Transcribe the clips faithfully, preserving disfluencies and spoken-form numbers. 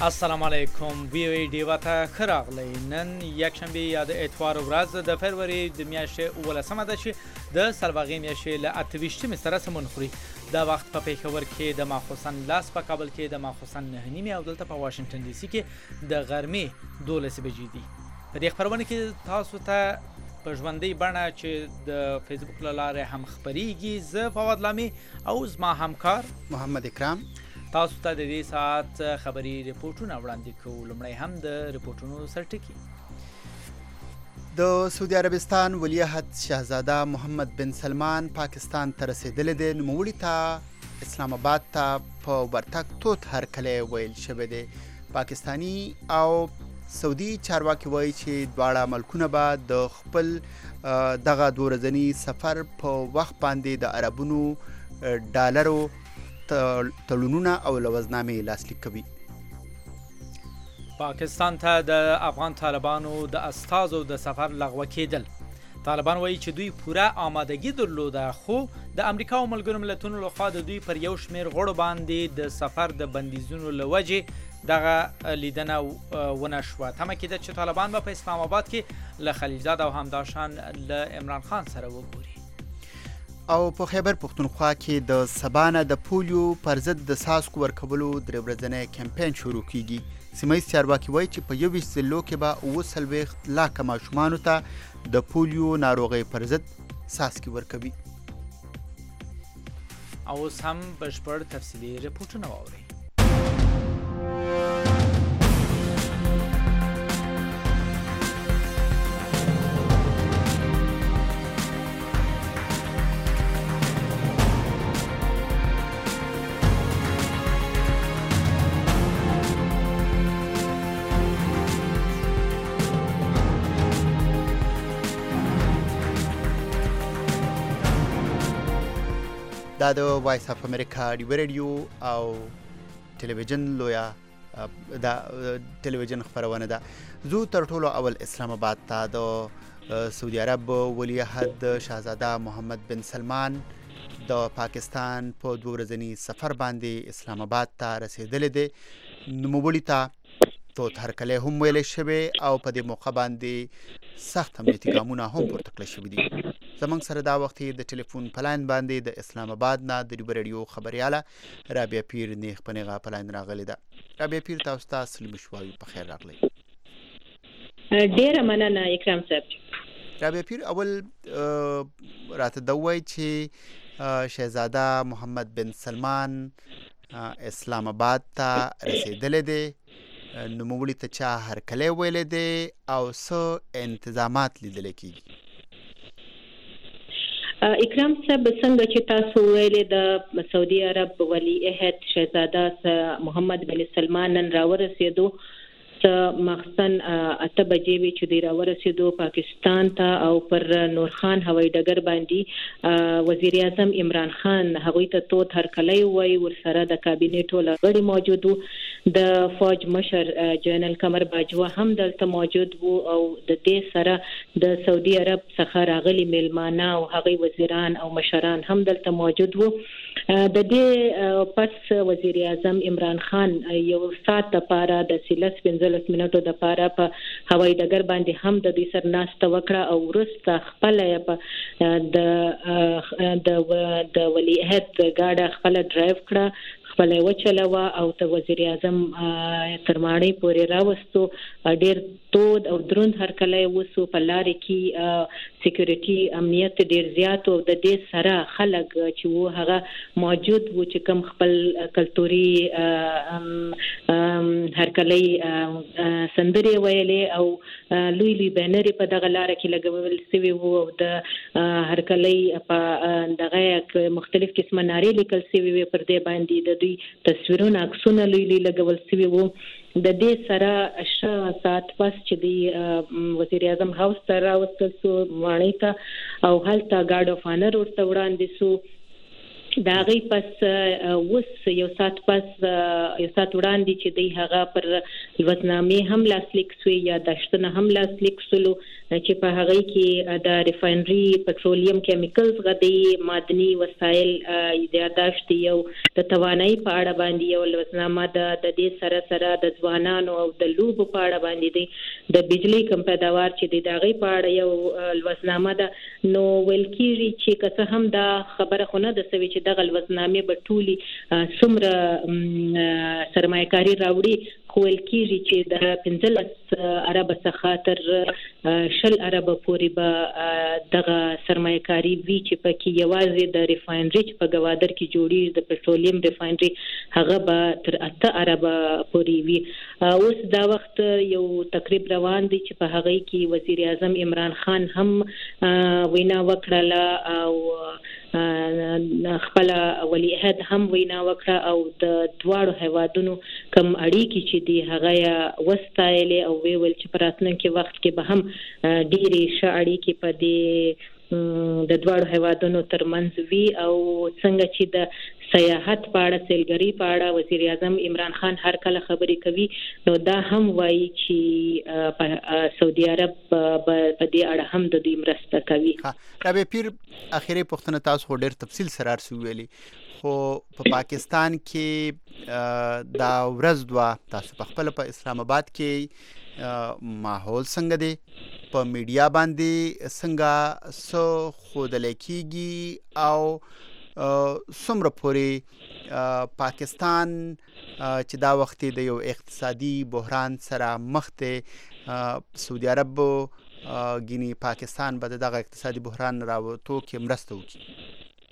السلام علیکم وی وی ډیوا ته ښه راغلی. نن یکشنبه یا د اتوار ورځ د فروری د میاشتې اوولسمه ده چې د سلواغې میاشتې له اته ویشتمې سره سمون خوري. دا وخت په پېښور کې د ماخوستن لاس، په کابل کې د ماخوستن نهه نیمې او دلته په واشنګټن ډي سي کې د غرمې دولسې بجې دي. په دې خپرونه کې تاسو ته په ژوندۍ بڼه چې د فیسبوک له لارې هم خپریږي، زه فواد لامي او زما همکار محمد اکرام تاسو ته د دې ساعت خبري ریپورټونه وړاندې کوو. لومړی هم د ریپورټونو سرټکي. د سعودي عربستان ولیعهد شهزاده محمد بن سلمان پاکستان ته رسېدلی دی. نوموړي ته اسلام آباد ته په ورتګ توت هرکلی ویل شوی دی. پاکستانی او سعودي چارواکي وایي چې دواړه ملکونه به د خپل دغه دوه ورځني سفر په وخت باندې د عربونو ډالرو تړونونه او لوزنامې لاسلیک کوي. پاکستان ته د افغان طالبانو د استازو د سفر لغوه کېدل. طالبان وایي چې دوی پوره آمادګي درلوده، خو د امریکا او ملګرو ملتونو لخوا د دوی پر یو شمېر غړو باندې د سفر د بندیزونو له وجې دغه لیدنه ونه شوه. تمه کېده چې طالبان به په اسلام آباد کې له خلیلزاد او همداشان له عمران خان سره وګوري. او په خیبر پختونخوا کې د سبانه د پولیو پر ضد د څاڅکو ورکولو درې ورځنی کمپین شروع کیږي. سیمه ییز چارواکي وایي چې په یوویشت ضلعو کې به اووه څلوېښت لاکه ماشومانو ته د پولیو ناروغۍ پر ضد څاڅکي ورکوي. او اوس هم بشپړ تفصیلي ریپورټونه واورئ. دا د وایس اف امریکا ډیوه ریډیو او ټلویزیون لویا دا ټلویزیون خپرونه ده. زه تر ټولو اول اسلام آباد ته د سعودي عرب ولیعهد شهزاده محمد بن سلمان د پاکستان په دوه ورځني سفر باندې اسلام آباد ته رسېدلی دی. نوموړي ته توت هرکلی هم ویلی شوی او په دې موقع باندې سخت امنیتي ګامونه هم پورته کړی شوي دي. زموږ سره دا وخت د ټلیفون په لاین باندې د اسلام آباد نه د ډیوه ریډیو خبریاله رابعه پیر نیغ په نیغه په لاین راغلې ده. رابعه پیر، تاسو ته سلمي شوایو، په خیر راغلی. ډیره مننه اکرام صاحب. رابعه پیر، اول راته دا ووایئ چې شهزاده محمد بن سلمان اسلام آباد ته رسېدلی دی. نوموړي ته چا هرکلی ویلی دی او څه انتظامات لیدلی کېږي؟ اکرام صاحب، څنګه چې تاسو ویلې د سعودي عرب ولیعهد شهزاده محمد بن سلمان نن راورسېدو. مخصن اته بجې وی چې دی راورسېدو پاکستان ته او پر نور خان هوایي ډګر باندې وزیر اعظم عمران خان هغوی ته توت هرکلی وایي. ورسره د کابینې ټوله غړي موجود وو. د فوج مشر جنرال قمر باجوه هم دلته موجود وو او د دې سره د سعودي عرب څخه راغلي میلمانه او هغوی وزیران او مشران هم دلته موجود وو. د دې پس وزیر اعظم عمران خان یو ساعت لپاره د سیلس پنځلس منټو لپاره په هوایي ډګر باندې هم د دې سره ناسته وکړه او وروسته خپله د د د ولیعهد ګاډه خپله ډرایو کړه، خپله یې وچلوه او د وزیر اعظم تر ماڼۍ پورې راوستو. ډېر تود او دروند هرکلی وسو. په لارې کې سیکیورټي امنیت ډېر زیات او د دې سره خلک چې وو هغه موجود وو چې کوم خپل کلتوري هرکلی سندرې ویلې او لوی لوی بینرې په دغه لاره کې لګول سوي وو او د هرکلی په دغه مختلف قسمه نارې لیکل سوي وي. پر دې باندې د دوی تصویرونه عکسونه لوی لوی لګول سوي وو. د دې سره شا ساعت پس چې دی وزیر اعظم هاوس ته راوستل سو ماڼۍ ته او هلته ګارډ اف آنر ورته وړاندې سو. د هغې پس اوس یو ساعت پس یو ساعت وړاندې چې دی هغه پر لوزنامې هم لاسلیک سوې، یاداشتونه هم لاسلیک سولو. چې په هغه کې د ریفاینري پټرولیم کیمیکلز غدي معدني وسایل یاداشت یو د توانایي په اړه باندې یو لوزنامه د دې سره سره د ځوانانو او د لوبو په اړه باندې دی د بجلی کم پیداوار چې د دغه په اړه یو لوزنامه ده نو ویل کېږي چې که هم دا خبره خو نه ده سوي چې دغه لوزنامې به ټولي څومره سرمایه‌کاري راوړي خو ویل کېږي چې د پنځلس ارب څخه تر شل ارب پورې به دغه سرمایه‌کاري وی چې پکې یوازې د ریفاینري چې په ګوادر کې جوړیږي د پټرولیم ریفاینري هغه به تر اته ارب پورې وي اوس دا وخت یو تقریب روان دی چې په هغه کې وزیر اعظم عمران خان هم وینا وکړه او خپل ولی عہد هم وینا وکړه او د دواړو هیوادونو کم اړیکې چې دی هغه وستایلې او ویل چې په راتلونکي وخت کې به هم ډېرې ښه اړیکې په دې د دواړو هیوادونو ترمنځ وي او څنګه چې د سیاحت په اړه سیلګري په اړه وزیر اعظم عمران خان هر کله خبرې کوي نو دا هم وایي چې سعودي عرب په دې اړه هم د دوی مرسته کوي. رابعه پیر اخیری پوښتنه تاسو خو ډېر تفصیل سره ارسو ویلي خو په پاکستان کې دا ورځ دوا تاسو په خپل په اسلام آباد کې ماحول څنګه دی په میډیا باندې څنګه سو خودل کېږي او څومره پورې پاکستان چې دا وخت د یو اقتصادي بحران سره مخ دی سعودي عرب ګینی پاکستان به دغه اقتصادي بحران راوړو کې مرسته وکړي.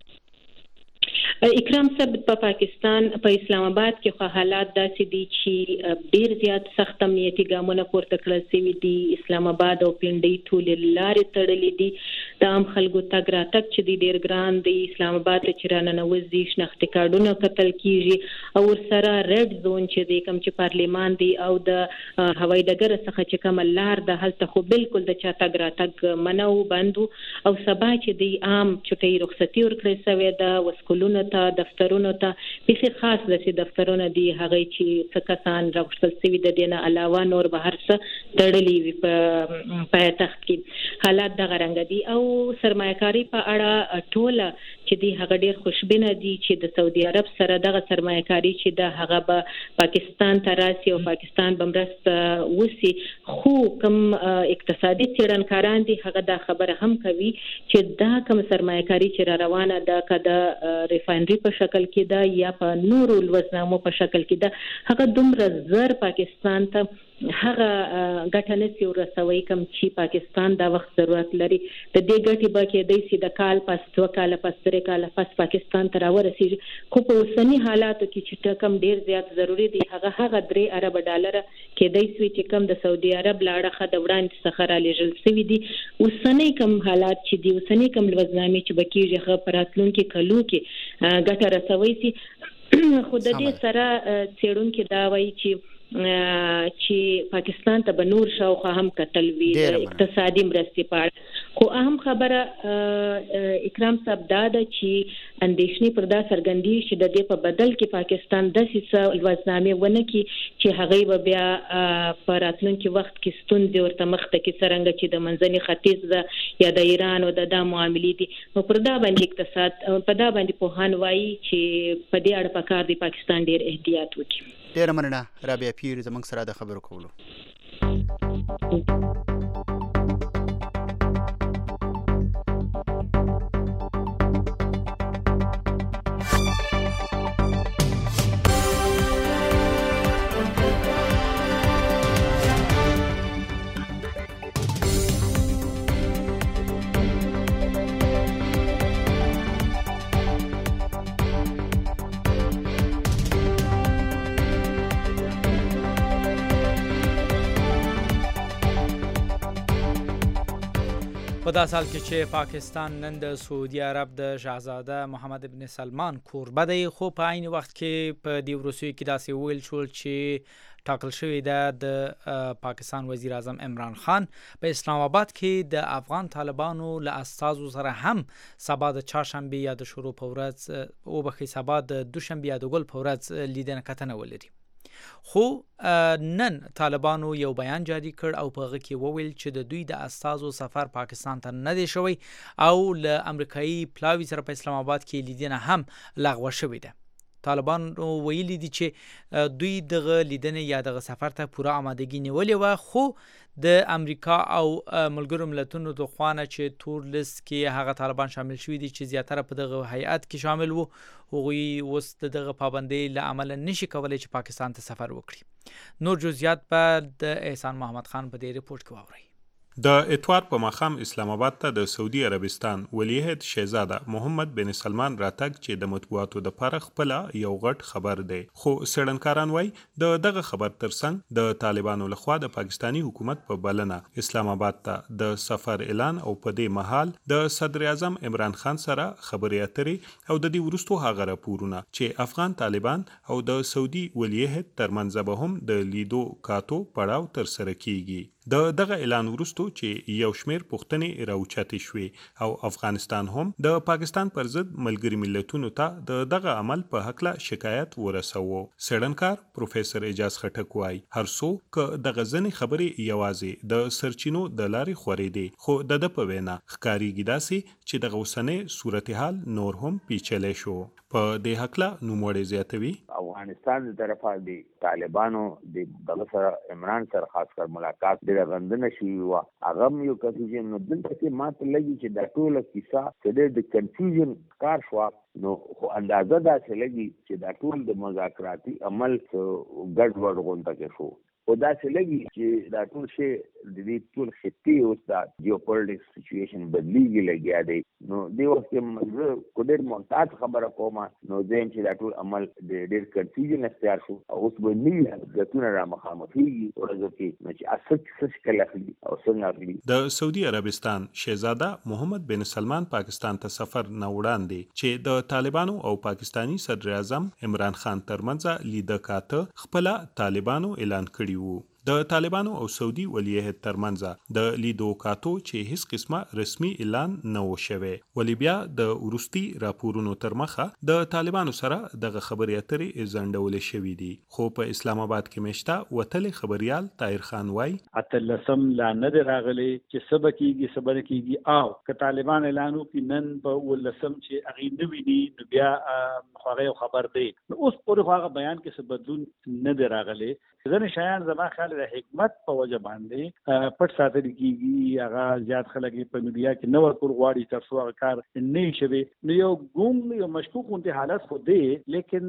اکرام صاحب په پاکستان په اسلام آباد کې خو حالات داسې دي چې ډیر زیات سخت امنیتي ګامونه پورته کړل شوي دي. اسلام آباد او پنډۍ ټولې لارې تړلې دي د عام خلکو تګ راتګ چې دی ډیر ګران دی. اسلام آباد ته چې راننوځي شناختي کارډونه کتل کیږي او ورسره ریډ زون چې دی کوم چې پارلیمان دی او د هوایي ډګر څخه چې کوم لار د هلته خو بالکل د چا تګ راتګ منو بندو او سبا چې دی عام چټي رخصتي ورکړې شوې ده وسکولونه ته دفترونو ته په خاص د سي دفترونو دی هغه چې څه کسان راغشتل سوي د دینه علاوه نور به هر څه تړلې وي په پایتخت کې حالات د غرنګ دي او سرمایه‌کاري په اړه ټوله چې دی هغه ډیر خوشبینه دي چې د سعودي عرب سره دغه سرمایه‌کاري چې د هغه به پاکستان ته راسي او پاکستان بمرسته وسی خو کوم اقتصادي څېړنکاران دي هغه دا خبره هم کوي چې دا کوم سرمایه‌کاري چې روانه ده کده ریفاینري په شکل کې ده یا په نورو لوزنامو په شکل کې ده هغه دومره زر پاکستان ته هغه ګټه نشي ورسوي کوم چې پاکستان دا وخت ضرورت لري. د دې ګټې به کېدای شي د کال پس دوه کاله پس درې کاله پس پاکستان ته راورسیږي خو په اوسني حالاتو کې چې ټکم ډیر زیات ضروری دی هغه هغه درې ارب ډالر کېدای شي چې کم د سعودي عرب لاړه خد وړاندې څخه را لېږل شوی دي. اوسني کم حالات چې دی اوسني کم لوزنامې چې بکیږي هغه پراتلونکو کلو کې ګټه رسوي شي خو د دې سره څېړونکو دا وایي چې چې پاکستان ته به نور شاوخوا هم کتل وی اقتصادي مرستې پاړه خو اهم خبره اکرام صاحب دا ده چې اندېښنې پر دا څرګندي چې د دې په بدل کې پاکستان د سیسه لوزنامې ونه کې چې هغه به بیا په راتلونکي وخت کې ستونزې ورته مخ ته کې څرنګه چې د منځني ختیځ د یا د ایران او د دا معاملې دي نو پر دا باندې اقتصاد په دا باندې پوهان وایي چې په دې اړه پکار دی پاکستان ډیر احتیاط وکړي. ډیر مننه رابعه پیر زموږ سره د خبرو کولو. په دا سال کې چې پاکستان نن د سعودي عرب د شاهزاده محمد ابن سلمان کوربه دی خو په عین وخت کې په دې وروستیو کې داسې ویل شول چې ټاکل شوی ده د پاکستان وزیر اعظم عمران خان په اسلام آباد کې د افغان طالبانو له استازو سره هم سبا د چهارشنبه یا د شروع په ورځ او بخي سبا د دوشنبه یا د ګل په ورځ لیدنه کتنه ولري. خو نن طالبانو یو بیان جاری کړ او په هغه کې وویل چې د دوی د استازو سفر پاکستان ته نه دی شوی او له امریکایي پلاوي سره په اسلام آباد کې لیدنه هم لغوه شوې ده. طالبان ویلي دي چې دوی دغه لیدنې یا دغه سفر ته پوره آمادګي نیولې وه، خو د امریکا او ملګرو ملتونو د خوانه چې تور لیست کې هغه طالبان شامل شوي دي چې زیاتره په دغه هیئت کې شامل وو، هغوی اوس د دغه پابندۍ له امله نشي کولی چې پاکستان ته سفر وکړي. نور جزئیات په د احسان محمد خان په دې ریپورت کې واورئ. د اتوار په ماښام اسلام آباد ته د سعودي عربستان ولیعهد شهزاده محمد بن سلمان راتګ چې د مطبوعاتو د پاره خپل یو غټ خبر دی، خو سړنکاران وای د دغه خبر ترڅنګ د طالبانو لخوا د پاکستانی حکومت په بلنه اسلام آباد ته د سفر اعلان او په دې مهال د صدر اعظم عمران خان سره خبرې اترې او د دې وروستو هغه راپورونه چې افغان طالبان او د سعودي ولیعهد ترمنځ به هم د لیدو کاتو پړاو تر سره کیږي. د دغه اعلان وروستو چې یو شمیر پوښتنې راوچاتې شوې او افغانستان هم د پاکستان پر ضد ملګري ملتونو ته د دغه عمل په حق له شکایت ورسوه. سړنکار پروفیسور اجاز خټک وای هر څو ک دغه ځنې خبرې یوازې د سرچینو د لارې خورې دي، خو د د په وینا ښکاریږي داسې چې دغه اوسنۍ صورتحال نور هم پیچلی شو. په دې حق له نوموړی زیاتوي افغانستان د طرفه د طالبانو د دغه سره عمران سره خاص کر ملاقات ډېره غندنه شوې وه. هغه هم یو کنفیوژن نو دلته کې ماته لګي چې دا ټوله کیسه چې د کنفیوژن کار شوه، نو خو اندازه داسې لګي چې دا ټول د مذاکراتي عمل ګډ وډ غونډه کې شو. او داسې لګي چې دا ټول شی د دې ټول خطې اوس دا جیوپولیټیکس سچویشن بدلیږي لګیا دی. نو دې وخت کې زه کو ډېر محتاط خبره کوم، نو زم چې دا ټول عمل د ډېر کنفیوژن اختیار شو او اوس به نوي حرکتونه را مخامخېږي ورځو کې، نو چې اصل څه شکل اخلي او څنګه اخلي. د سعودي عربستان شهزاده محمد بن سلمان پاکستان ته سفر نه وړاندې چې د طالبانو او پاکستانی صدر اعظم عمران خان ترمنځ لیده کاته خپل طالبانو اعلان کړی وو. د طالبانو او سعودي ولیعهد ترمنځ د لیدو کاتو چې هیڅ قسمه رسمي اعلان نه و شوی، ولی بیا د ورستي راپورونو تر مخه د طالبانو سره دغه خبرې اترې ځنډولې شوې دي. خو په اسلام آباد کې مشته وتلې خبريال طاهر خان وای اتلسم لا نه دی راغلی چې سبا کېږي سبا نه کېږي، او که طالبان اعلان وکړي نن په ولسم چې هغې نه ویني نو بیا هغه خبر دی. نو اوس پورې هغه بیان کې څه بدلون نه دی راغلی. ځینې شیان زما خیال د حکمت په وجه باندې پټ ساتل کېږي، هغه زیات خلک په میډیا کې نه ورکول غواړي تر څو هغه کار نه شي. نو یو ګوم یو مشکوک غونډې حالت خو دی، لیکن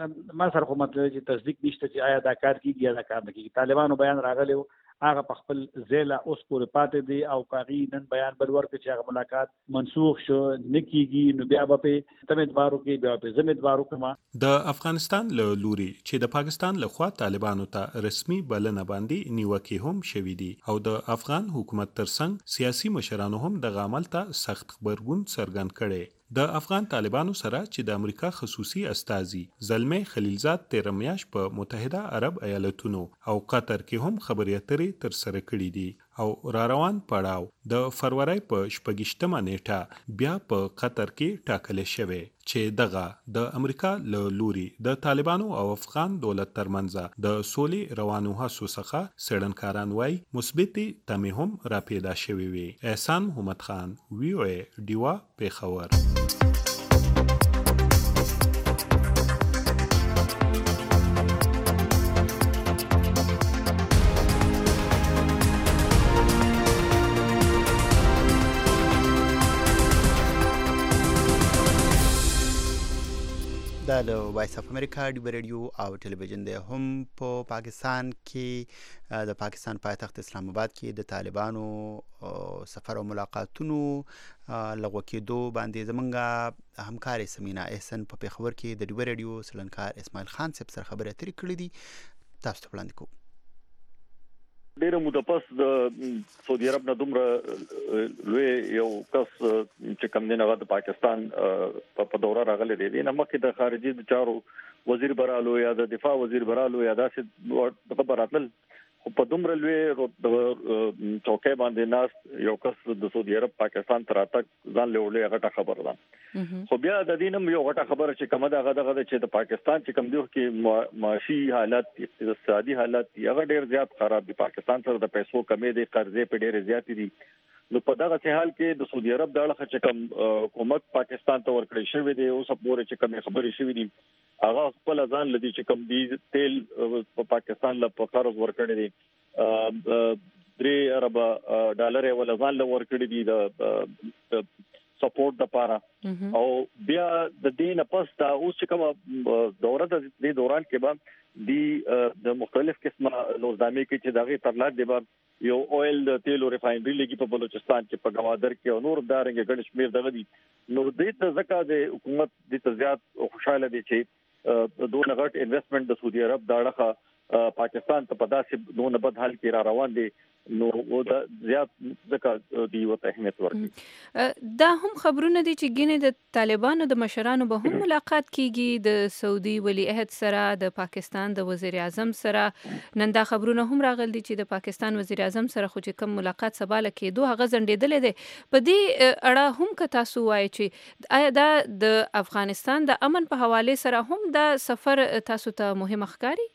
ما سره خو مطلب چې تصدیق نشته چې آیا دا کار کېږي یا دا کار نه کېږي. طالبانو بیان راغلی هغه په خپل ځای اوس پورې پاتې دی او کاغي نن بیان بل ورکړي چې هغه ملاقات منسوخ شو نه کېږي، نو بیا به په تم اعتبار وکړي، بیا په ځم اعتبار وکړم. د افغانستان له لوري چې د پاکستان لخوا طالبانو ته رسمي بلنه باندې نیوکې هم شوې دي او د افغان حکومت ترڅنګ سیاسي مشرانو هم د عمل ته سخت خبرګون څرګند کړي. د افغان طالبانو سره چې د امریکا خصوصي استازي زلمه خلیلزاد تیر میاشت په متحده عرب ایالتونو او قطر کې هم خبرې اترې تر سره کړې دي او را روان پړاو د فروری په شپږشتمه نیټه بیا په قطر کې ټاکل شوی چې دغه د امریکا له لوري د طالبانو او افغان دولت ترمنځ د سولې روانو هڅو څخه سړنکاران وای مثبت تمه هم را پیدا شوی وي. احسان محمد خان، وی او ای ډیوا، پیښور. دا له وایس اف امریکا ډیو ریډیو او ټلویزیون دی. هم په پا پاکستان کې د پاکستان پایتخت اسلام آباد کې د طالبانو سفر او ملاقاتونو لغوه کېدو باندې زمونږ همکار سمینا احسن په پیښور کې د ډیو ریډیو سلنکار اسماعیل خان صاحب سره خبرې اترې کړې دي. تاسو ته وړاندې کوو. ډېر متپس د سعودي عرب نه دومره لوی یو کس چې کوم دین هغه د پاکستان په دوره راغلی دی، نه مخکې د خارجي چارو وزیر برالو یا د دفاع وزیر برالو یا داسې خبراتل، په دومره لوی چوکۍ باندې ناس یو کس د سعودي عرب پاکستان تر اتک ځان له ولې غټه خبره ده خو بیا د دینم یو غټه خبره چې کومه ده غدا غدا چې د پاکستان چې کوم دی کې معاشي حالات اقتصادي حالات هغه ډیر زیات خراب دي پاکستان سره د پیسو کمی دي قرضې په ډیر زیات دي نو په دغه حال کې د سعودي عرب د اړخ چې کوم حکومت پاکستان ته ورکړی شوی دی اوس پورې چې کوم خبرې شوې دي هغه خپل ځان لدی چې کوم دی تیل په پاکستان له په قرض ورکړی دي درې ارب ډالر ول ځان له ورکړی دي د سپورټ د پاره او بیا د دې نه پس دا اوس چې کوم دوره د دې دوران کې به د د مختلف قسمه نوزامي کې چې دغه ترلات دی به یو اویل د تیلو ریفاینري لګي په بلوچستان کې په گوادر کې او نور دارنګ ګڼ شمیر دغه دي نو دې ته ځکه د حکومت د تزيات خوشاله دي چې دوه غټ انویسټمنٹ د سعودي عرب د اړخه پاکستان ته په داسې دونه بد حال کې را روان دي نو او د زیات ځکه دی وته اهمیت ورکړي دا هم خبرونه دي چې ګینه د طالبانو د مشرانو به هم ملاقات کیږي د سعودي ولی عہد سره د پاکستان د وزیر اعظم سره نن دا خبرونه هم راغلي دي چې د پاکستان وزیر اعظم سره خو چې کوم ملاقات سباله کېدو هغه ځنډېدل دي په دې اړه هم که تاسو وایي چې آیا دا د افغانستان د امن په حواله سره هم دا سفر تاسو ته مهم ښکاري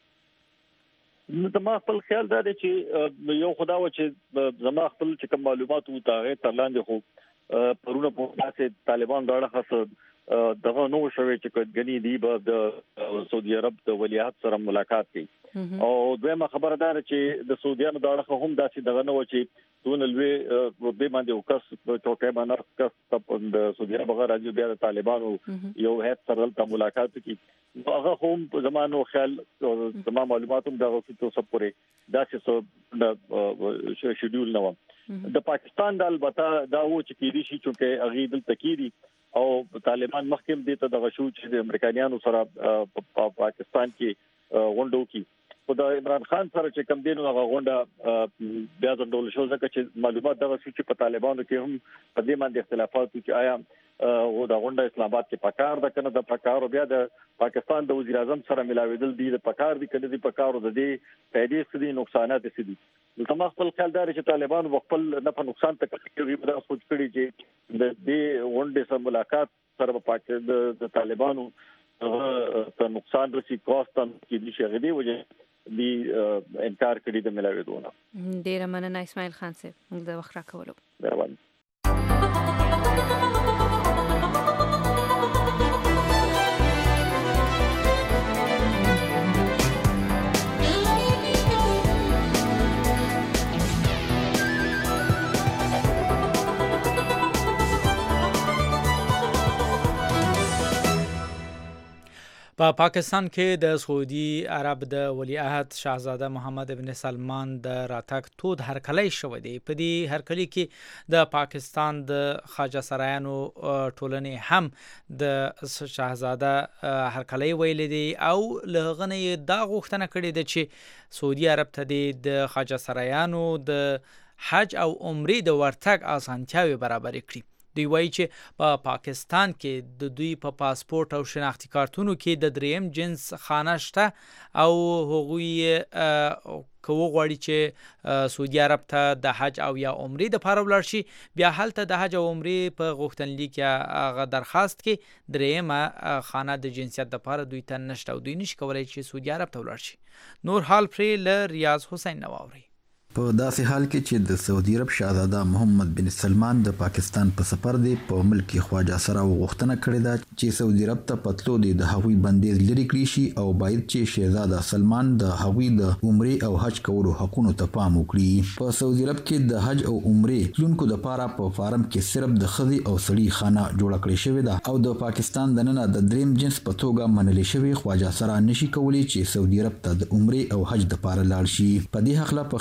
نو د ما خپل خیال دا دی چې یو خدا و چې زما خپل چې کوم معلومات وو تاغه ترلاندې خو پرونه په تاسو طالبان دا اړه دغه نو شوي چې غني دی به د سعودي عرب د ولیعهد سره ملاقات کوي او دویمه خبره ده چې د سعودیانو دا اړه هم داسې دغه نو چې دون لوی به باندې وکاس چوکۍ باندې کس د سعودي عرب غیر راځي بیا د طالبانو یو هیڅ سره د ملاقات کوي هغه هم زمانو خیال زمما معلوماتوم دغه څه څه پورې داسې څه شیډول نو د پاکستان د البته دا و چې کېدی شي چې اغه دل تکيري او طالبان مخکې دې ته دغه شو چې د امریکایانو سره په پاکستان کې غونډو کې خو د عمران خان سره چې کم دینو هغه غونډه بیا ځندول شو ځکه چې معلومات دغه چې په طالبانو کې هم په دې باندې اختلافات چې آیا او دا غونډه اسلام آباد کې پکار ده کنه د پکارو بیا د پاکستان د وزیر اعظم سره ملاویدل دي د پکار دي کنه دي پکارو د دې فائدې څه دي نقصانات څه دي نو تم خپل خیال دار چې طالبان خپل نه په نقصان ته کوي په سوچ کړي چې د دې غونډې سره ملاقات سره په پاکستان د طالبانو ته نقصان رسي کوستان کې دي شغلي وجه دی انکار کړی د ملاویدونه ډیر مننه اسماعیل خان صاحب موږ د وخت راکولو مهرباني په پا پاکستان کې د سعودي عرب د ولی عهد شاهزاده محمد ابن سلمان د راتګ تود هرکلی شوی دی په دې هرکلی کې د پاکستان د خواجه سرایانو ټولنې هم د شاهزاده هرکلی ویل دي او لغنې دا غوښتنه کړې ده چې سعودي عرب ته د خواجه سرایانو د حج او عمرې د ورتګ اسانتیاوي برابر کړي دوی وایي چې په پا پاکستان کې د دوی په پا پاسپورت او شناختی کارتونو کې د دریم جنس خانه شته او هغوی کوو غواړي چې سعودي عرب ته د حج او یا عمرې د پاره ولاړ شي بیا هلته د حج او عمرې په غوښتنلیک هغه درخواست کې دریمه خانه د جنسیت د پاره دوی ته نشته او دوی نشي کولای چې سعودي عرب ته ولاړ شي نور حال پرې ل ریاض حسین نواوري په داسې حال کې چې د سعودي عرب شاهزاده محمد بن سلمان د پاکستان په سفر دی په ملک کې خواجه سره وغوښتنه کړې ده چې سعودي عرب ته پتلو دی د هغوی بندیز لري کړی شي او باید چې شاهزاده سلمان د هغوی د عمرې او حج کولو حقونو ته پام وکړي په سعودي عرب کې د حج او عمرې تلونکو لپاره په فارم کې صرف د خزي او سړي خانه جوړه کړې شوې ده او د پاکستان دننه د دریم جنس په توګه منل شوی خواجه سره نشي کولی چې سعودي عرب ته د عمرې او حج لپاره لاړ شي په دې حق له په خیبر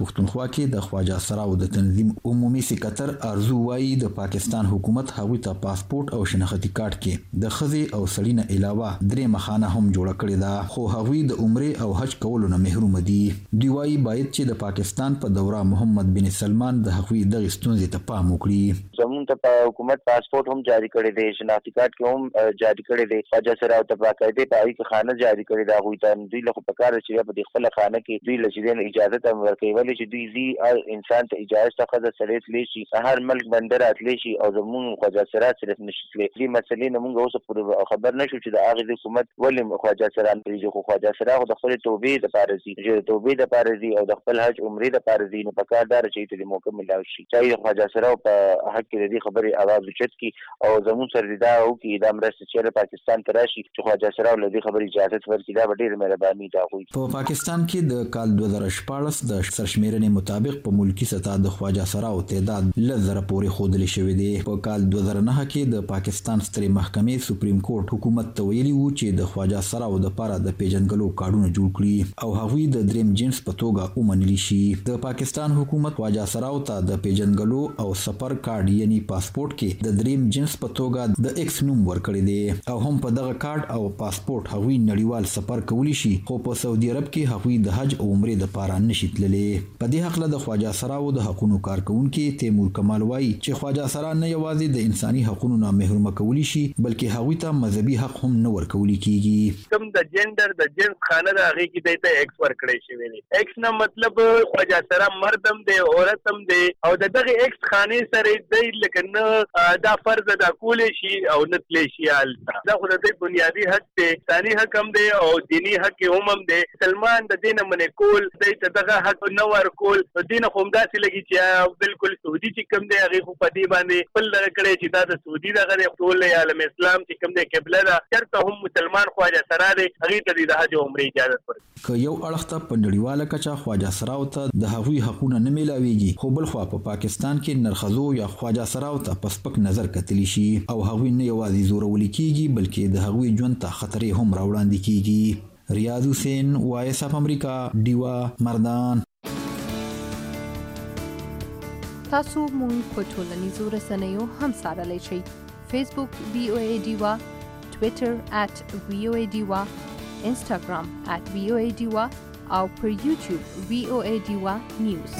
پښتونخوا کې د خواجه سراو د تنظیم عمومي سکرټر ارزو وایي د پاکستان حکومت هغوی ته پاسپورت او شناختی کارت کې د ښځې او سړي نه علاوه درې مخانه هم جوړه کړې ده، خو هغوی د عمرې او حج کولو نه محروم دي. دوی وایي باید چې د پاکستان په دوره محمد بن سلمان د هغوی دغه ستونزې ته پام وکړي. زموږ ته په حکومت پاسپورت هم جاری کړی دی، شناختی کارت کې هم جاری کړی دی، خواجه سراو ته باقاعده په هغې کې خانه جاری کړې ده. هغوی ته دوی له خو په کار چې په دې خپله خانه کې دوی له چې اجازه ته ورکوي، ولې چې دوی ځي هر انسان ته اجازه شته، ښځه سړی تللی شي، هر ملک بنده راتلی شي او زموږ خواجه سرا صرف نشي تللی. دې مسلې نه موږ اوسه پورې خبر نه شو چې د هغې د حکومت ولې خواجه سرا پرېږدي. خو خواجه سرا خو د خپلې توبې دپاره ځي، چې د توبې دپاره ځي او د خپل حج عمرې دپاره ځي، نو په کار دا ده چې ته د موقع ملاو شي. چاهي د خواجه سرا په حق کې د دې خبرې اواز اوچت کړي او زموږ سره دا وکړي، دا مرسته چې پاکستان ته راشي چې خواجه سرا له دې خبرې اجازه ورکړي، دا به ډېره مهرباني ده. هغوی په پاکستان کې د کال دوه زره شپاړس د سرشمېرنې مطابق په ملکی سطح د خواجه سراو تعداد لس زره پورې ښودلی شوی دی. په کال دوه زره نهه کې د پاکستان سترې محکمې سپریم کورټ حکومت ته ویلي وو چې د خواجه سراو دپاره د پیژنګلو کارډونه جوړ کړي او هغوی د دریم جنس په توګه ومنلی شي. د پاکستان حکومت خواجه سراو ته د پیژنګلو او سفر کارډ یعنی پاسپورت کې د دریم جنس په توګه د ایکس نوم ورکړی دی او هم په دغه کارډ او پاسپورت هغوی نړیوال سفر کولی شي، خو په سعودي عرب کې هغوی د حج او عمرې دپاره نشي تللی. په دې هکله د خواجه سراو د حقونو کارکونکي تیمور کمال وایي چې خواجه سرا نه یوازې د انساني حقونو نه محرومه کولی شي بلکې هغوی ته مذهبي حق هم نه ورکولی کیږي. کوم د جندر د جنس خانه د هغې کې دی ته ایکس ورکړی شوی دی. ایکس نه مطلب خواجه سرا مرد هم دی عورت هم دی او د دغه ایکس خانې سره دی لکه نه دا فرض ادا کولی شي او نه تللی شي. هلته دا خو د دوی بنیادي حق دی، انساني حق هم دی او دیني حق هم هم دی. سلمان د دې نه منې کول دی ته دغه حق نه ورکول، دې نه خو همداسې لګي چې بلکل سعودي چې کوم دی هغې خو په دې باندې خپل دغه کړی چې دا د سعودي دغه دی، ټول عالم اسلام چې کوم دی قبله ده، چېرته هم مسلمان خواجه سرا دی هغې ته دې د حج او عمرې اجازت ورکړي. که یو اړخ ته په نړیواله کچه خواجه سراو ته د هغوی حقونه نه میلاویږي، خو بل خوا په پاکستان کې نرخزو یا خواجه سراو ته په سپک نظر کتلی شي او هغوی نه یوازې زورولی کیږي بلکې د هغوی ژوند ته خطرې هم راوړاندې کیږي. ریاض حسین، وایس اف امریکا، ډیوا مردان. تاسو مونږ په ټولنیزو رسنیو هم څارلی شئ. فیسبوک وی او ای ډیوا، ټویټر ات وی او ای ډیوا، انسټاګرام ات وی او ای ډیوا او پر یوټیوب وی او ای ډیوا نیوز.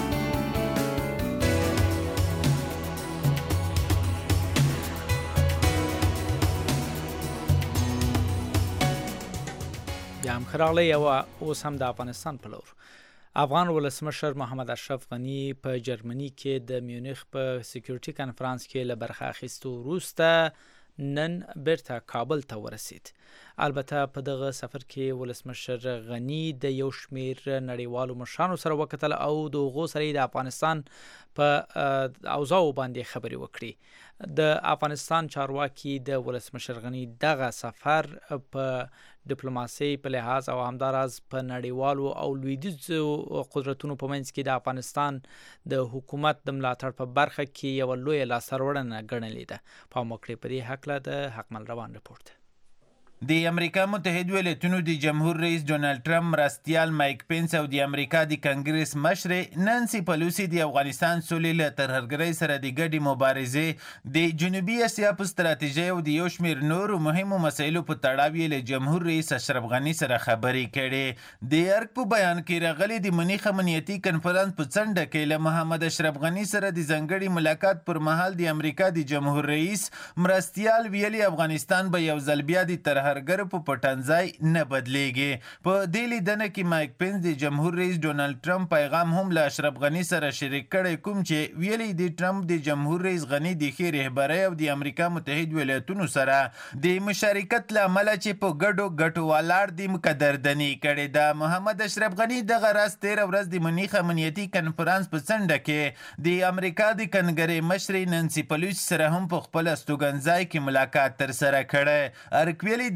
هم خراغلی او اوس هم د افغانستان په لور. افغان ولسمشر محمد اشرف غنی په جرمني کې د میونخ په سکیورټي کانفرنس کې له برخه اخیستو وروسته نن بیرته کابل ته ورسید. البته په دغه سفر کې ولسمشر غنی د یو شمیر نړیوالو مشرانو سره وکتل او د هغو سره د افغانستان په اوضاعو باندې خبرې وکړي. د افغانستان چارواکي د ولسمشر غنی دغه سفر په ډیپلوماسي په لحاظ او همداراز په نړیوالو او لویدیځو قدرتونو په منځ کې د افغانستان د حکومت د ملاتړ په برخه کې یو لوی لاسته ګڼلې ده. پام وکړئ په دې هکله د حقمل روان رپورت. د امریکا متحده ایالاتونو د جمهور رئیس ډونالد ټرمپ مرستیال مایک پینس او د امریکا د کنګریس مشر نانسی پلوسی د افغانستان سولې له ترهګرۍ سره د ګډې مبارزې د جنوبي اسیا په ستراتیژۍ او د یو شمېر نورو مهمو مسایلو په تړاو یې له جمهور رئیس اشرف غني سره خبرې کړې. د ارګ په بیان کې راغلي د منیخ امنیتي کنفرانس په څنډه کې له محمد اشرف غني سره د ځانګړي ملاقات پر مهال د امریکا د جمهور رئیس مرستیال ویلي افغانستان به یو ځل بیا د ترهګرۍ ترهګر په پټنځای نه بدلیږي. په دې لیدنه کې مایک پینس د جمهور رئیس ډونالد ټرمپ پیغام هم له اشرف غني سره شریک کړی، کوم چې ویلي دی ټرمپ د جمهور رئیس غني د ښې رهبرۍ او د امریکا متحده ایالاتونو سره د مشارکت له امله چې په ګډو ګټو ولاړ دي مقدردني کړې ده. محمد اشرف غني دغه راز تېره ورځ د منیخ امنیتي کنفرانس په څنډه کې د امریکا د کنګرې مشرې نانسی پلوسی سره هم په خپل استوګنځای کې ملاقات ترسره کړی. ارګ ویلي د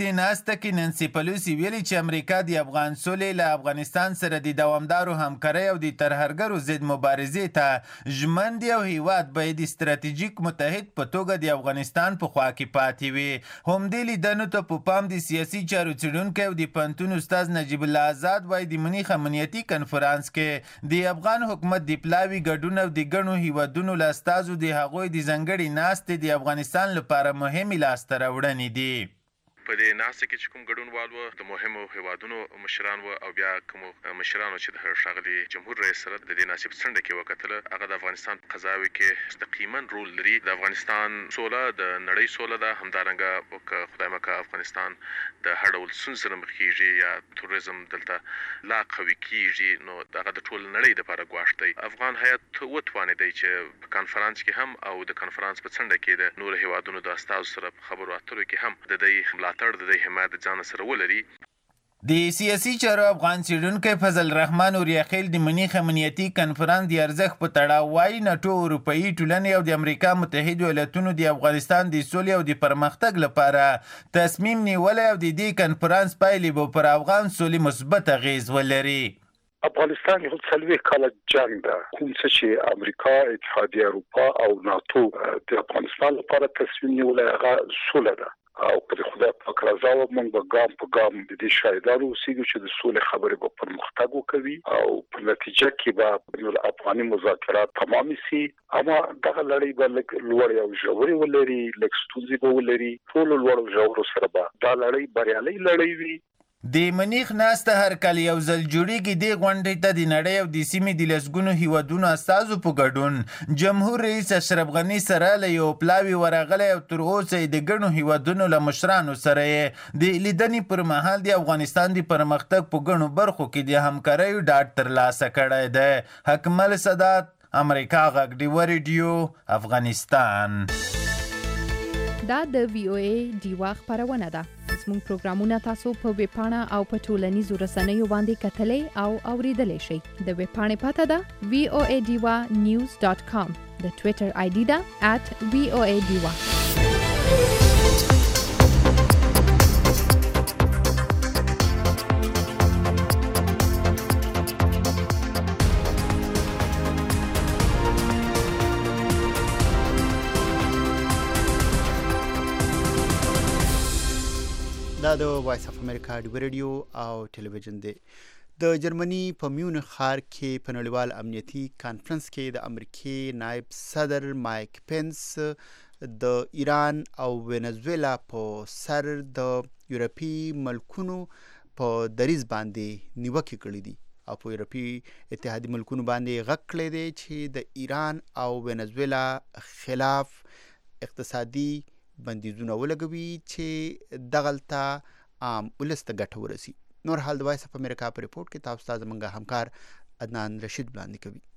دې ناسته کې نانسي پلوسي ویلي چې امریکا د افغان سولې له افغانستان سره د دوامدارو همکارۍ او د ترهګرو ضد مبارزې ته ژمن دی او هیواد باید د ستراتیژیک متحد په توګه د افغانستان په خوا کې پاتې وي. همدې لیدنو ته په پام د سیاسي چارو څېړونکی او د پوهنتون استاد نجیب الله آزاد وایي د منیخ امنیتي کنفرانس کې د افغان حکومت د پلاوي ګډون او د ګڼو هیوادونو له استازو د هغوی د ځانګړي ناستې د افغانستان لپاره مهمې لاسته راوړنې دي. په دې ناسته کې چې کوم ګډونوال وو د مهمو هیوادونو مشران وو او بیا کوم مشرانو چې د ښاغلي جمهور رئیس سره د دې ناسب څنډه کې وکتل هغه د افغانستان په قضاوي کې مستقیما رول لري. د افغانستان سوله د نړۍ سوله ده، همدارنګه وک خدای مکه افغانستان د هر ډول ستونزې سره مخ کیږي یا توریزم دلته لا قوي کیږي نو دغه د ټول نړۍ لپاره ګواښ دی. افغان هیات وتوانېدی چې په کانفرنس کې هم او د کانفرنس په څنډه کې د نور هیوادونو د استازو سره په خبرو اترو کې هم د دې ملاتړ د دې حمایت ځان سره ولري. د سیاسي چارو افغان څېړونکی فضل الرحمن اوریاخیل د منیخ امنیتي کنفرانس د ارزښت په تړاو وایي ناټو اروپایي ټولنې او د امریکا متحدو ایالتونو د افغانستان د سولې او د پرمختګ لپاره تصمیم نیولی او د دې کنفرانس پایلې به پر افغان سولې مثبت اغیز ولري. افغانستان یو څلوېښت کاله جنگ ده، کوم څه چې امریکا، اتحادیه اروپا او ناتو د افغانستان لپاره تصمیم نیولی هغه سوله ده او په خدای پاک رضا و موږ به ګام په ګام د دې شاهدانو اوسېږو چې د سولې خبرې به پرمختګ وکوي او په نتیجه کې به بین الافغاني مذاکرات تمام شي. اما دغه لړۍ به لږ لوړې او ژورې ولري، لږ ستونزې به ولري. ټولو لوړو ژورو سره به دا لړۍ بریالۍ لړۍ وي. د منیخ ناسته هر کال یو ځل جوړیږي. دې غونډې ته د نړۍ او د سیمې د لسګونو هیوادونو استازو په ګډون جمهور رئیس اشرف غني سره له یو پلاوي ورغلی او تر اوسه د ګڼو هیوادونو له مشرانو سره یې د لیدنې پر مهال د افغانستان د پرمختګ په ګڼو برخو کې د همکاریو ډاډ ترلاسه کړی دی. حکمل سادات، امریکا غږ ډیوه ریډیو، افغانستان. دا د وی او ای ډیوا خبرونه ده. زموږ پروګرامونه تاسو په ویب پاڼه او په ټولنیزو رسنیو باندې کتلای او اوریدلای شئ. د ویب پاڼې پته ده وی او ای ډیوا نیوز ډاټ کام. د ټوئیټر آی ډي ده ات وی او ای ډیوا. دا د وایس اف امریکا ډیوه ریډیو او ټلویزیون دی. د جرمني په میونخ ښار کې په نړیوال امنیتي کانفرنس کې د امریکای نائب صدر مایک پنس د ایران او وینزویلا په سر د یورپی ملکونو په دریز باندې نیوکې کړې دي او په یورپی اتحادیه ملکونو باندې غږ کړی دی چې د ایران او وینزویلا خلاف اقتصادي بندیزونه ولګوي چې دغلته عام ولس ته ګټه ورسي. نور حال د وایس اف امریکا په ریپورت کې تاسو ته زموږ همکار عدنان رشید وړاندې کوي.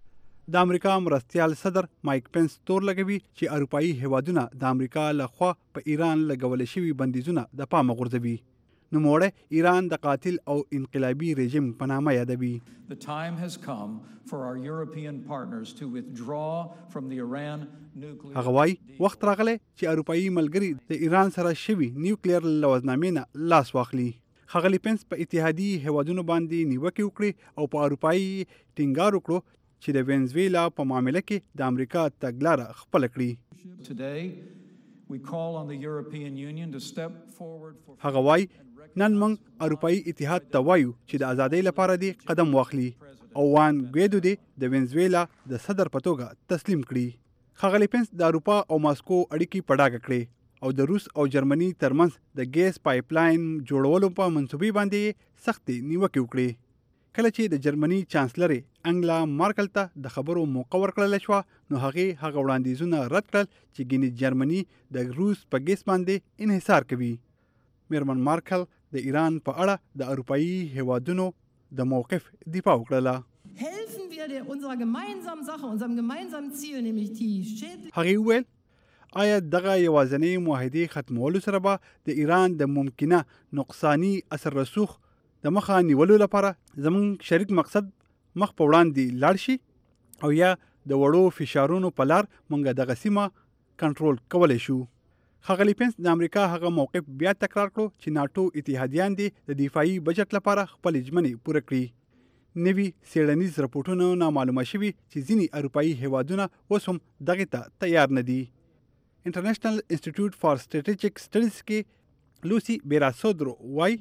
د امریکا مرستیال صدر مایک پنس تور لګوي چې اروپایي هیوادونه د امریکا لخوا په ایران لګول شوي بندیزونه د پامه غورځوي. نوموړی ایران د قاتل او انقلابي رژیم په نامه یادوي. The time has come for our European partners to withdraw from the Iran nuclear. هغه وايي وخت راغلی چې اروپایي ملګري د ایران سره شوي نیوکلیر لوزنامې نه لاس واخلي. ښاغلي پنس په اتحادي هیوادونو باندې نیوکې وکړي او په اروپایي ټینګار وکړو چې د وینزویلا په معامله کې د امریکا تګلاره خپله کړي. Today we call on the European Union to step forward for. هغه وايي نن موږ اروپایي اتحاد ته وایو چې د ازادۍ لپاره دی قدم واخلي او وان ګویدو دی د وینزویلا د صدر په توګه تسلیم کړي. ښاغلي پنس د اروپا او ماسکو اړیکې په ډاګه کړې او د روس او جرمني ترمنځ د ګیس پایپ لاین جوړولو په منصوبې باندې سختې نیوکې وکړې. کله چې د جرمني چانسلر انګلا مارکل ته د خبرو موقع ورکړل شو نو هغه هغه وړاندیزونه رد کړل چې ګینې جرمني د روس په ګیس باندې انحصار کوي. میرمن مارکل د ایران په اړه د اروپایي هیوادونو د موقف دفاع وکړه. helfen wir der unserer gemeinsamen Sache, unserem gemeinsamen Ziel, nämlich die schädlichen. هغه ویل آیا دغه یوازنۍ معاهدې ختمولو سره به د ایران د ممکنه نقصانی اثر رسوخ د مخه نیولو لپاره زموږ شریک مقصد مخ په وړاندې لاړ شي او یا د وړو فشارونو په لار مونږ دغه سیمه کنټرول کولی شو. ښاغلي پینس د امریکا هغه موقف بیا تکرار کړو چې ناټو اتحادیان دي د دفاعي بجټ لپاره خپل ژمنې پوره کړي. نوي څېړنیز رپورټونه نه معلومه شوي چې ځینې اروپایي هیوادونه اوس هم دغې ته تیار نه دي. انټرنیشنل انسټیټیوټ فار سټریټیجیک سټډیز کې لوسی بیراسودرو وایي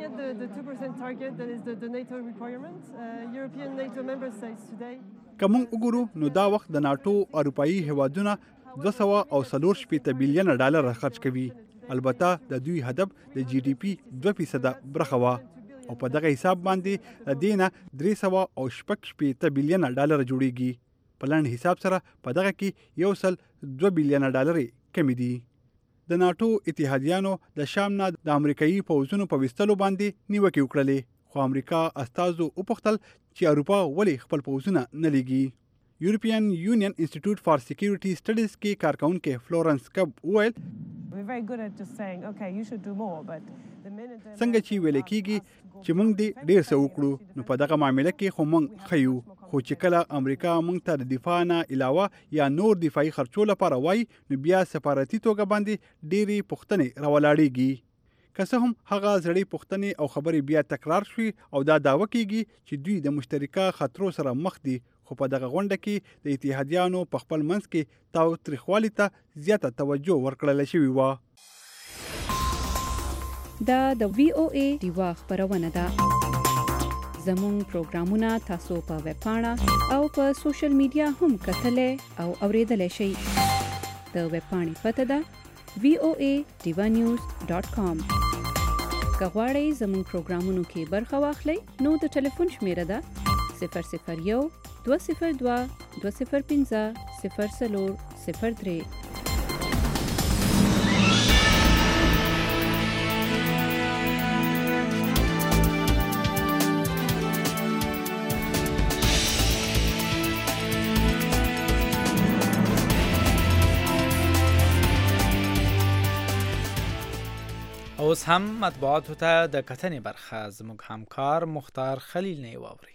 که موږ وګورو نو دا وخت د ناټو اروپایي هیوادونه دوه سوه او څلور شپېته بیلیونه ډالر خرج کوي. البته د دوی هدف د جی ډي پي دوه فیصده برخه وه او په دغه حساب باندې د دې نه درې سوه او شپږ شپېته بیلیونه ډالر جوړیږي. په لنډ حساب سره په دغه کې یو سل دوه بیلیونه ډالر کمی دي. د ناټو اتحادیانو د شام نه د امریکایي پوځونو په ویستلو باندې نیوکې وکړلې، خو امریکا استازو وپوښتل چې اروپا ولې خپل پوځونه نه لیږي. یورپین یونین انسټیټیوټ فار سکیورټي سټډیز کې کارکونکي فلورنس کب وویل څنګه چې ویل کېږي چې موږ دې ډېر څه وکړو نو په دغه معامله کې خو موږ ښیو، خو چې کله امریکا موږ ته د دفاع نه علاوه یا نور دفاعي خرچو لپاره وایي نو بیا سفارتي توګه باندې ډېرې پوښتنې راولاړېږي. که څه هم هغه زړې پوښتنې او خبرې بیا تکرار شوي او دا دعوه کېږي چې دوی د مشترکه خطرو سره مخ دي، خو په دغه غونډه کې د اتحادیانو په خپل منځ کې تاوتریخوالي ته زیاته توجه ورکړل شوې وه. دا د وی او ای ډیوا خبرونه ده. زموږ پروګرامونه تاسو په ویب پاڼه او په سوشل میډیا هم کتلای او اوریدلای شئ. د ویب پاڼې پته ده وی او ای ډیوا نیوز ډاٹ کام. که غواړئ زموږ پروګرامونو کې برخه واخلئ نو د ټلیفون شمیره ده صفر صفر یو دوه صفر دوه دوه صفر پنځه صفر څلور صفر درې. اوس هم مطبوعاتو ته د کتنې برخه زموږ همکار مختار خلیل نه واوري.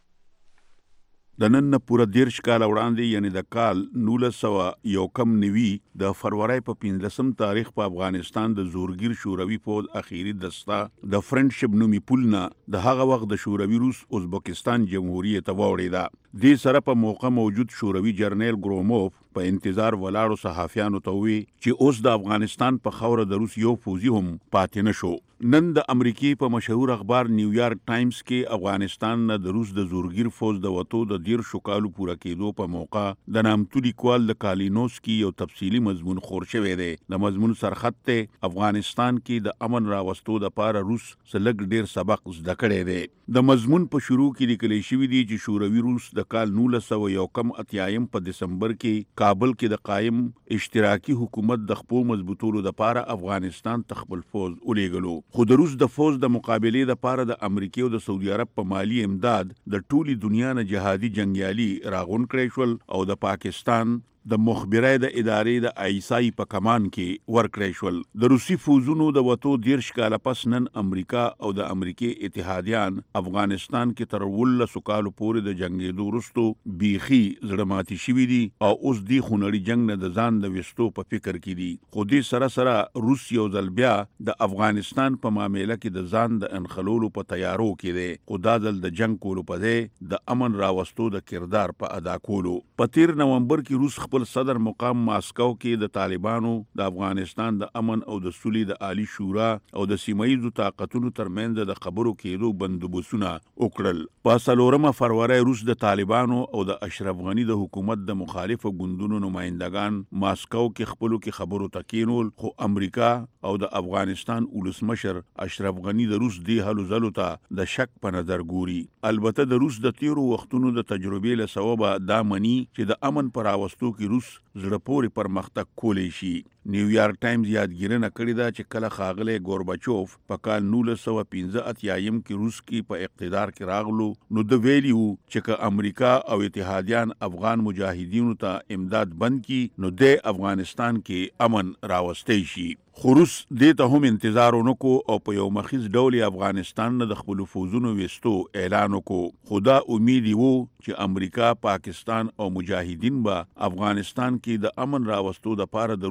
د نن نه پوره دیرش کال وړاندې یعنی د کال نولس سوه یو کم نوي د فروری په پنځلسم تاریخ په افغانستان د زورګیر شوروي پوځ اخیری دسته د فرندشپ نومي پل نه د هغه وخت د شوروي روس ازبکستان جمهوریت ته واوړېده. دې سره په موقع موجود شوروي جرنیل ګروموف په انتظار ولاړو صحافیانو ته وی چې اوس د افغانستان په خوره د روس یو پوځي هم پاتې نه شو. نن د امریکای په مشهور اخبار نیویارک ټایمز کې افغانستان نه د روس د زورګیر فوج د وټو د دیر شکالو پوره کېدو په موقع د نامتو لیکوال د کالینوسکي یو تفصیلی مضمون خور شوی دی. د مضمون سرخط ته افغانستان کې د امن راوستو د پاره روس سلګ ډیر سبق زده کړی دی. د مضمون په شروع کې لیکل شوی دی چې شوروي روس د کال نولس سوه یو کم اتیایم په دسمبر کې کابل کې د قائم اشتراکي حکومت د خپل مضبوطولو د پاره افغانستان تخپل فوج ولېګلو. خو د روس د فوج د مقابلې د پاره د امریکای او د سعودي عرب په مالی امداد د ټولي دنیا نه جهادي جنگیالي راغون کړی شول او د پاکستان د مخبرای د ادارې د ایسای په کمان کې ورکړی شول. د روسي فوجونو د وټو دیرش کاله پس نن امریکا او د امریکای اتحادیان افغانستان کې تر ولسو کالو پورې د جنگېدو وروسته بیخي زړه ماتي شوي دي او اوس دی خونړي جنگ نه د ځان د وستو په فکر کې دي. خو دې سره سره روس یو ځل بیا د افغانستان په معاملې کې د ځان د انخلولو په تیارو کې دی. خو دا ځل د جنگ کولو په ځای د امن راوستو د کردار په ادا کولو. په تیر نومبر کې روس خپل صدر مقام ماسکو کې د طالبانو د افغانستان د امن او د سولې د عالی شورا او د سیمایي طاقتونو ترمنځ د خبرو کېدو بندوبسونه وکړل. په څلورمه فروری روس د طالبانو او د اشرف غنی د حکومت د مخالفو ګوندونو نمائندگان ماسکو کې خپلو کې خبرو تکینول. خو امریکا او د افغانستان ولسمشر اشرف غنی د روس دی هلو زلو ته د شک په نظر ګوري. البته د روس د تیرو وختونو د تجربې له سببه دا مني چې د امن پر راوستو کې روس زړه پورې پرمختګ کولی شي. نیویارک ټایمز یادګیرنه کړې ده چې کله ښاغلی ګورباچوف په کال نولس سوه پنځه اتیایم کې روس کې په اقتدار کې راغلو نو د ویلي وو چې که امریکا او اتحادیان افغان مجاهدینو ته امداد بند کړي نو د افغانستان کې امن راوستی شي. خو روس دې ته هم انتظار ونکو او په یو مخیز ډول افغانستان نه د خپلو فوجونو ویستو اعلان وکړو. خو دا امید وو چې امریکا، پاکستان او مجاهدین به افغانستان کې د امن راوستو د پاره د روس په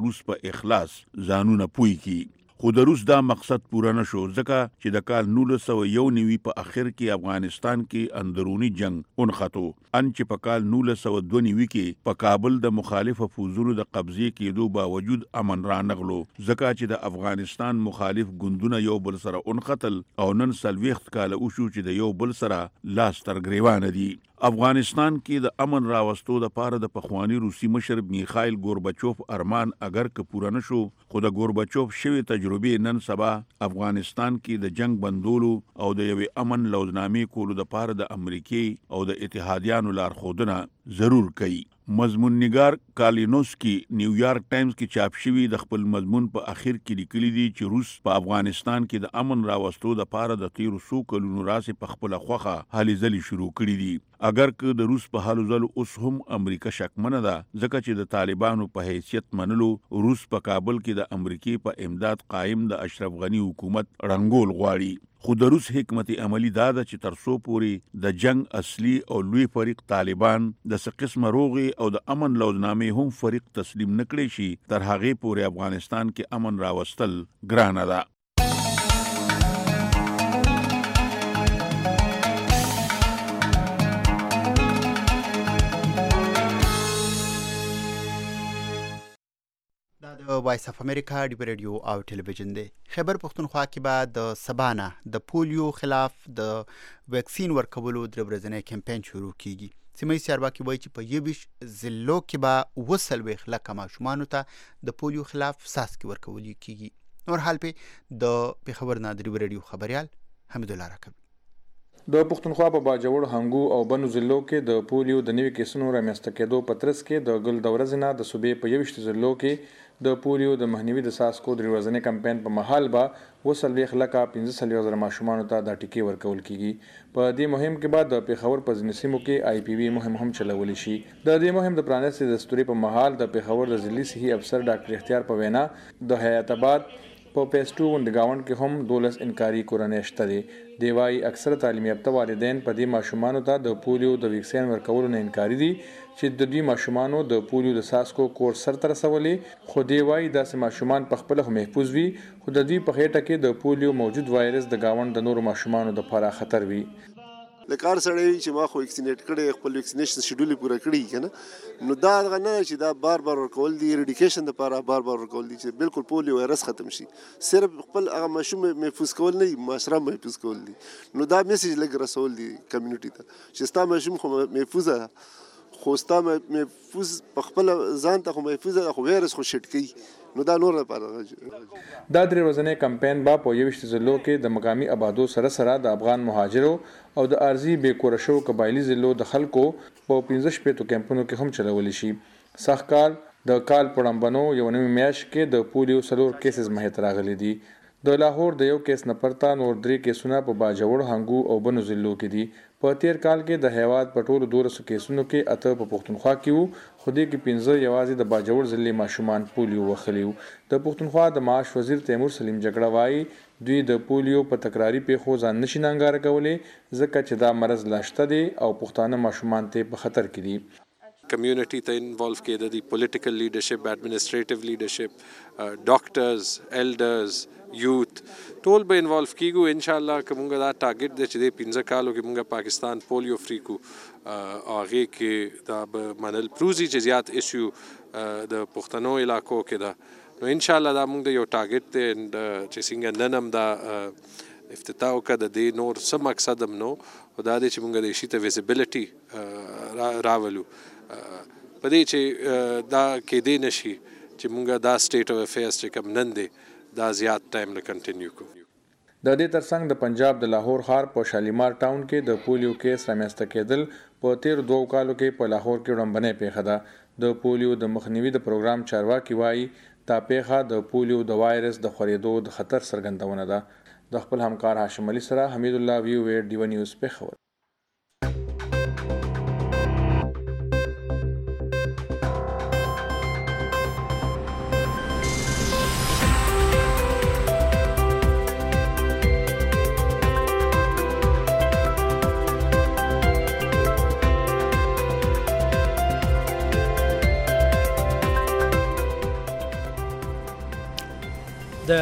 اخلاص ځانونه پوي کی. خو د روس دا مقصد پوره نشو ځکه چې د کال نولس سوه یو نوي په اخر کې افغانستان کې اندرونی جنگ اونخطو ان چې په کال نولس سوه دوه نوي کې په کابل د مخالفه فوزونو د قبضې کېدو باوجود امن را نغلو ځکه چې د افغانستان مخالف ګوندونه یو بل سره اونخطل او نن څلوېښت کاله وشو چې د یو بل سره لاس تر ګریوانه دي. افغانستان کې د امن راوستو لپاره د پخوانی روسي مشر میخایل ګورباچوف ارمان اگر که پوره نشو خو د ګورباچوف شوی تجربه نن سبا افغانستان کې د جنگ بندولو او د یوې امن لوزنامې کولو لپاره د امریکای او د اتحادیانو لارښودنه ضرور کوي. مضمون نگار کالینوسکی نیویارک ټایمز کې چاپ شوی د خپل مضمون په اخر کې لیکلي دي چې روس په افغانستان کې د امن راوستو لپاره د تیرو څو کلونو راځي په خپل خوخه هلې ځلې شروع کړي دي. اگر که د روس په حالو ځلو اوس هم امریکا شکمنه ده ځکه چې د طالبانو په حیثیت منلو روس په کابل کې د امریکای په امداد قائم د اشرف غنی حکومت رنګول غواړي. خو د روس حکمت عملی دا ده چې تر څو پورې د جنگ اصلي او لوی فریق طالبان د څه قسمه روغي او د امن لوزنامې هم فریق تسلیم نکړي شي تر هغې پورې افغانستان کې امن راوستل ګرانه ده. د وایس اف امریکا دی ریډیو او ټلویزیون دی. خیبر پختونخوا کې به د سبانه د پولیو خلاف د ویکسین ورکولو درې ورځنی کمپاین شروع کیږي. سیمه چارواکي وایي چې په یویشت ضلعو کې به اووه څلوېښت لکه ماشومانو ته د پولیو خلاف څاڅکي ورکول کیږي. نور حال په د پېښور نه د ریډیو خبريال حمدالله راکب. د پښتونخوا په باجوړ هنګو او بنو ضلعو کې د پولیو د نوي کیسونو رامنځته کېدو په ترڅ کې د ګل د ورځې نه د صوبې په یویشت ضلعو کې د پولیو د مخنیوي د څاڅکو درې ورځنی کمپاین په مهال به اووه څلوېښت لکه پنځه څلوېښت زره ماشومانو ته دا ټیکې ورکول کیږي. په دې مهم کې به د پېښور په ځینو سیمو کې آی پی وي مهم هم چلولی شي. د دې مهم د پرانیستې دستوري په مهال د پېښور د ضلعي صحي افسر ډاکټر اختیار په وینا د حیات آباد په پیسټو وندګاوند کې هم دولس انکاري کورنۍ شته دي. دی وايي اکثره تعلیم یافته والدین په دې ماشومانو ته د پولیو د ویکسین ورکولو نه انکاري دي چې د دې ماشومانو د پولیو د څاڅکو کورس سرته رسولې. خو دی وايي داسې ماشومان په خپله محفوظ وي خو د دې په خېټه کې د پولیو موجود وایرس د ګاونډ د نورو ماشومانو دپاره خطر وي. لکه هر سړی چې ما خو ویکسینیټ کړی خپل ویکسینیشن شیډول یې پوره کړي که نه نو دا هغه نه چې دا بار بار ورکول دي ریډیکیشن دپاره بار بار ورکول دي چې بالکل پولیو وایرس ختم شي. صرف خپل هغه ماشوم محفوظ کول نه دي معاشره محفوظ کول دي. نو دا میسیج لږ رسول دي کمیونټي ته چې ستا ماشوم خو محفوظه خو ستا محفوظ په خپله ځان ته خو محفوظه خو وایرس خو شټ کوي. نو دا نور لپاره دا درې ورځنی کمپاین به په یویشت ضلعو کې د مقامي آبادو سره سره د افغان مهاجرو او د ارضي بې کوره شوو قبایلي ضلعو د خلکو په پنځه شپېتو کیمپونو کې هم چلولی شي. سږکال د کال په وړاندبنو یو نوې میاشت کې د پولیو څلور کیسز مخې ته راغلي دي. د لاهور د یو کیس نه پرته نور درې کیسونه په باجوړ هنګو او بنو ضلعو کې دي. په تیر کال کې د هیواد په ټولو دولسو کیسونو کې اته په پښتونخوا کې وو خو دې کې پنځه یوازې د باجوړ ضلعې ماشومان پولیو وخلی وو. د پښتونخوا د معاش وزیر تیمور سلیم جګړه وایي دوی د پولیو په تکراری پیښو ځان نشي ننګاره کولی ځکه چې دا مرض لا شته دی او پښتانه ماشومان ته په خطر کې دي. کمیونټي ته انوالو کېده دي پولیټیکل لیډرشپ اډمنسټریټیو لیډرشپ ډاکټرز ایلډرز یوت ټول به انوالو کیږو ان شاء الله. که مونږ دا ټارګټ دی چې د پنځه کالو کې مونږ پاکستان پولیو فری کو او هغې کې دا به منل پروزي چې زیات ایشو د پښتنو علاقو کې ده نو ان شاء الله دا مونږ د یو ټارګټ دی چې څنګه نن هم دا افتتاح وکړه د دې نور څه مقصد هم نو خو دا دی چې مونږ د شي ته ویزیبلیټي راولو په دې چې دا کېدی نشي چې مونږ دا سټیټ اف افیرز چې کوم نن دی دا زیات ټایم نه کنټینیو کوو. د دې ترڅنګ د پنجاب د لاهور ښار په شالیمار ټاون کې د پولیو کیس رامنځته کېدل په تیرو دوو کالو کې په لاهور کې وړاندبنۍ پیښه ده. د پولیو د مخنیوي د پروګرام چارواکي وایي دا پیښه د پولیو د وایرس د خورېدو د خطر څرګندونه ده. د خپل همکار هاشم علي سره حمید الله ویو ویر ډیو نیوز پېښور.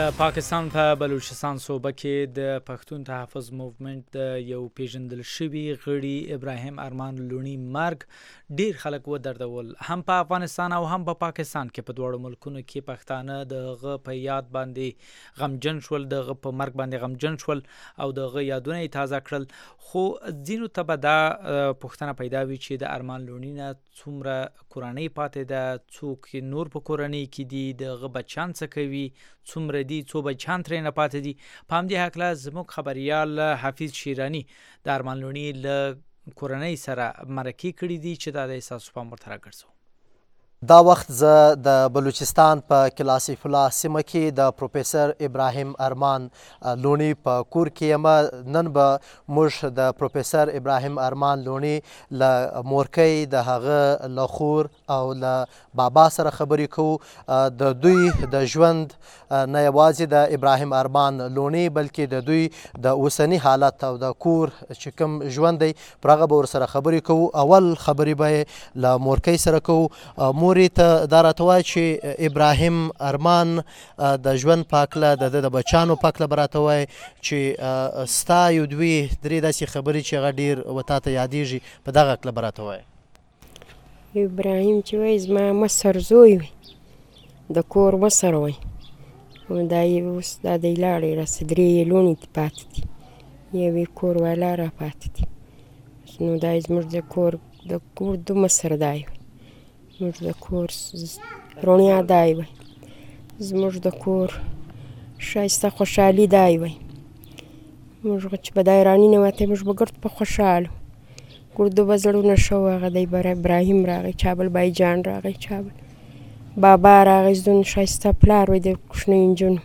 د پاکستان په بلوچستان صوبه کې د پښتون تحفظ موومنت د یو پیژندل شوي غړي ابراهیم ارمان لونی مرګ ډیر خلک ودردول، هم په افغانستان او هم په پاکستان کې په دواړو ملکونو کې پښتانه دغه په یاد باندې غمجن شول، دغه په مرګ باندې غمجن شول او دغه یادونه یې تازه کړل. خو ځینو ته به دا پوښتنه پیدا وي چې د ارمان لونی نه څومره کورنۍ پاتې ده، څوک نور په کورنۍ کې دي، دغه بچیان څه کوي، څومره دي، څو بچیان ترې نه پاتې دي. په همدې هکله زموږ خبریال حفیظ شیراني د ارمان لونی له کورنۍ سره مرکې کړي دي چې دا د ستاسو پام ورته راګرځوو. دا وخت زه د بلوچستان په کلاسیف الله سیمه کې د پروفیسر ابراهیم ارمان لونی په کور کې یم. نن به موږ د پروفیسر ابراهیم ارمان لونی له مورکۍ، د هغه له خور او له بابا سره خبرې کوو. د دوی د ژوند نه یوازې د ابراهیم ارمان لونی بلکې د دوی د اوسني حالت او د کور چې کوم ژوند دی پر هغه به ورسره خبرې کوو. اول خبرې به یې له مورکۍ سره کوو. مورې ته دا راته وایه چې ابراهیم ارمان د ژوند په هکله، د ده د بچیانو په هکله به راته وایي چې ستا یو دوې درې داسې خبرې چې هغه ډېر و تا ته یادېږي، په دغه هکله به راته وایي. ابراهیم چې وایي زما مشر زوی وي، د کور مشر وی، دا یې اوس دا دی لاړې راسه درې یې لوڼې دي پاتې دي، یوې کور والا را پاتې دي. نو دا زموږ د کور د کور دو مشر دا وي، زموږ د کور رونیا دای وی، زموږ د کور ښایسته خوشحالي دای وی. موږ چې به دا ایراني نه وتی موږ به ګرد په خوشحال وو، ګردو به زړونه ښه وو. هغه دی ابراهیم راغی، چابل بای جان راغی، چابل بابا راغی، زدون ښایسته پلار وی د کوچنیو نجونو.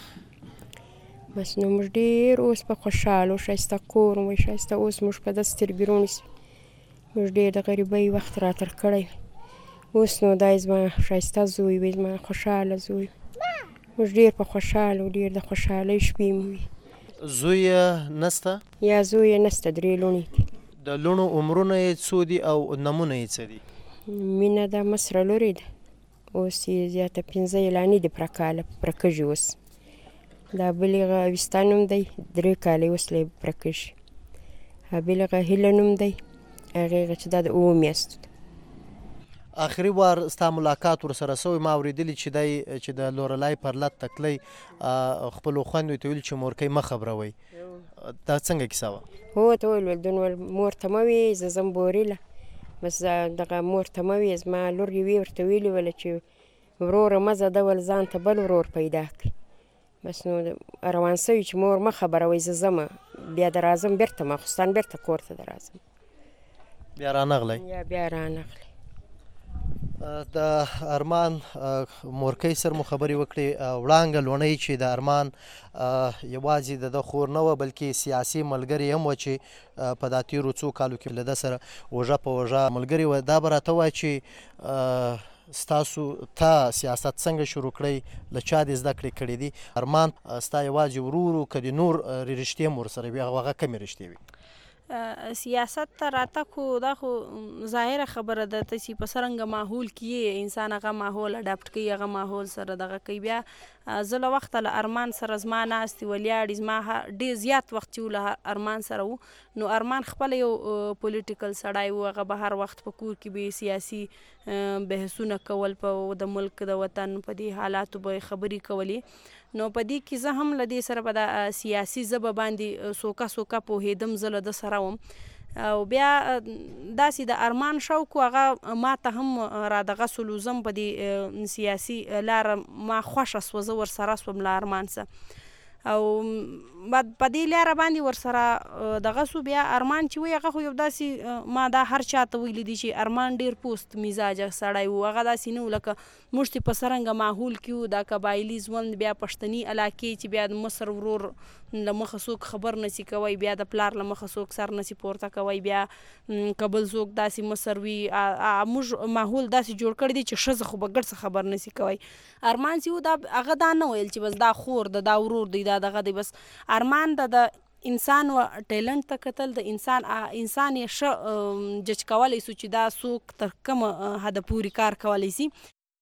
بس نو موږ ډېر اوس په خوشحال وو، ښایسته کور وی، ښایسته اوس موږ په داسې سترګې رونیسي. موږ ډېر د غریبۍ وخت را تېر کړی. اوس نو دا زما ښایسته زوی وي، زما خوشحاله زوی. موږ ډېر په خوشحاله وو، ډېر د خوشحالۍ شپې مو وي. زوی یې نسته؟ یا زوی یې نسته، درې لوڼې دي. د لوڼو عمرونه یې څو دي او نمونه یې څه دي؟ مینه ده مصره لورې ده، اوس یې زیاته پنځه اعلانې دي پوره کاله پوره کږي. اوس دا بل هغه اوستا نوم دی، درې کاله اوس لا یې پوره کږي. بل هغه هیله نوم دی، هغې هغه چې دا د اووه میاشتو ده. آخري وار ستا ملاقات ورسره سوی، ما اورېدلي چې دی چې د لورلای پر لت تکلی خپلو خویندو ته ویل چې مورکۍ مه خبروئ. دا څنګه کیسه وه؟ هو ته ویل دون ویل مور ته مه وایې زه ځم بورېله، بس دغه مور ته مه وایې. زما لور یوې ورته ویلي وله چې وروره مه ځه، ده ویل ځان ته بل ورور پیدا کړي. بس نو روان سوي چې مور مه خبروئ زه ځمه، بیا د راځم بېرته ماخوستان بېرته کور ته د راځم. بیا رانغلی؟ یا بیا رانغلی. د ارمان مورکۍ سره مو خبرې وکړې. وړانګه لوڼۍ چې د ارمان یوازې د ده خور نه وه بلکې سیاسي ملګرې هم وه چې په دا تېرو څو کالو کې له ده سره اوږه په اوږه ملګرې وه. دا به راته ووایه چې ستاسو تا سیاست څنګه شروع کړی، له چا دې زده کړې کړې دي؟ ارمان ستا یوازې ورور و که د نور رشتې هم ورسره وي، هغه کمې رشتې وي؟ سیاست ته راتګ خو دا خو ظاهره خبره ده، ته چې په څرنګه ماحول کې یې انسان هغه ماحول اډاپټ کوي، هغه ماحول سره دغه کوي. بیا زه له وخته له ارمان سره زما ناستې ولیاړې زما ډېر زیات وخت چې و له ارمان سره و. نو ارمان خپله یو پولیټیکل سړی و، هغه به هر وخت په کور کې به سیاسي بحثونه کول، په د ملک د وطن په دې حالاتو به خبرې کولې. نو په دې کې زه هم له دې سره به د سیاسي ژبه باندې سوکه سوکه پوهېدم، زه له ده سره وم. او بیا داسې د ارمان شوق و، هغه ما ته هم را دغه سلو زم په دې سیاسي لاره ما خوښه سوه، زه ورسره سوم له ارمان سره. او په دې لاره باندې ورسره دغه سو. بیا ارمان چې وی هغه خو یو داسې ما دا هر چا ته ویلي دي چې ارمان ډېر پوست مزاجه سړی و، هغه داسې نه و لکه موږ چې په څرنګه ماحول کې وو، دا قبایلي ژوند، بیا پښتني علاقې چې بیا د مصر ورور له مخه څوک خبر نسی کوی، بیا د پلار له مخه څوک سر نسی پورته کوی، بیا که بل څوک داسې مصر وي. موږ ماحول داسې جوړ کړی دی چې ښځه خو به ګډ څه خبر نسی کوی. ارمان چې و دا هغه دا نه ویل چې بس دا خور ده، دا ورور دی، دا دغه دی. بس ارمان د د انسان و ټیلنټ ته کتل، د انسان انسان یې ښه جج کولی سو چې دا څوک تر کومه حده پورې کار کولی سي.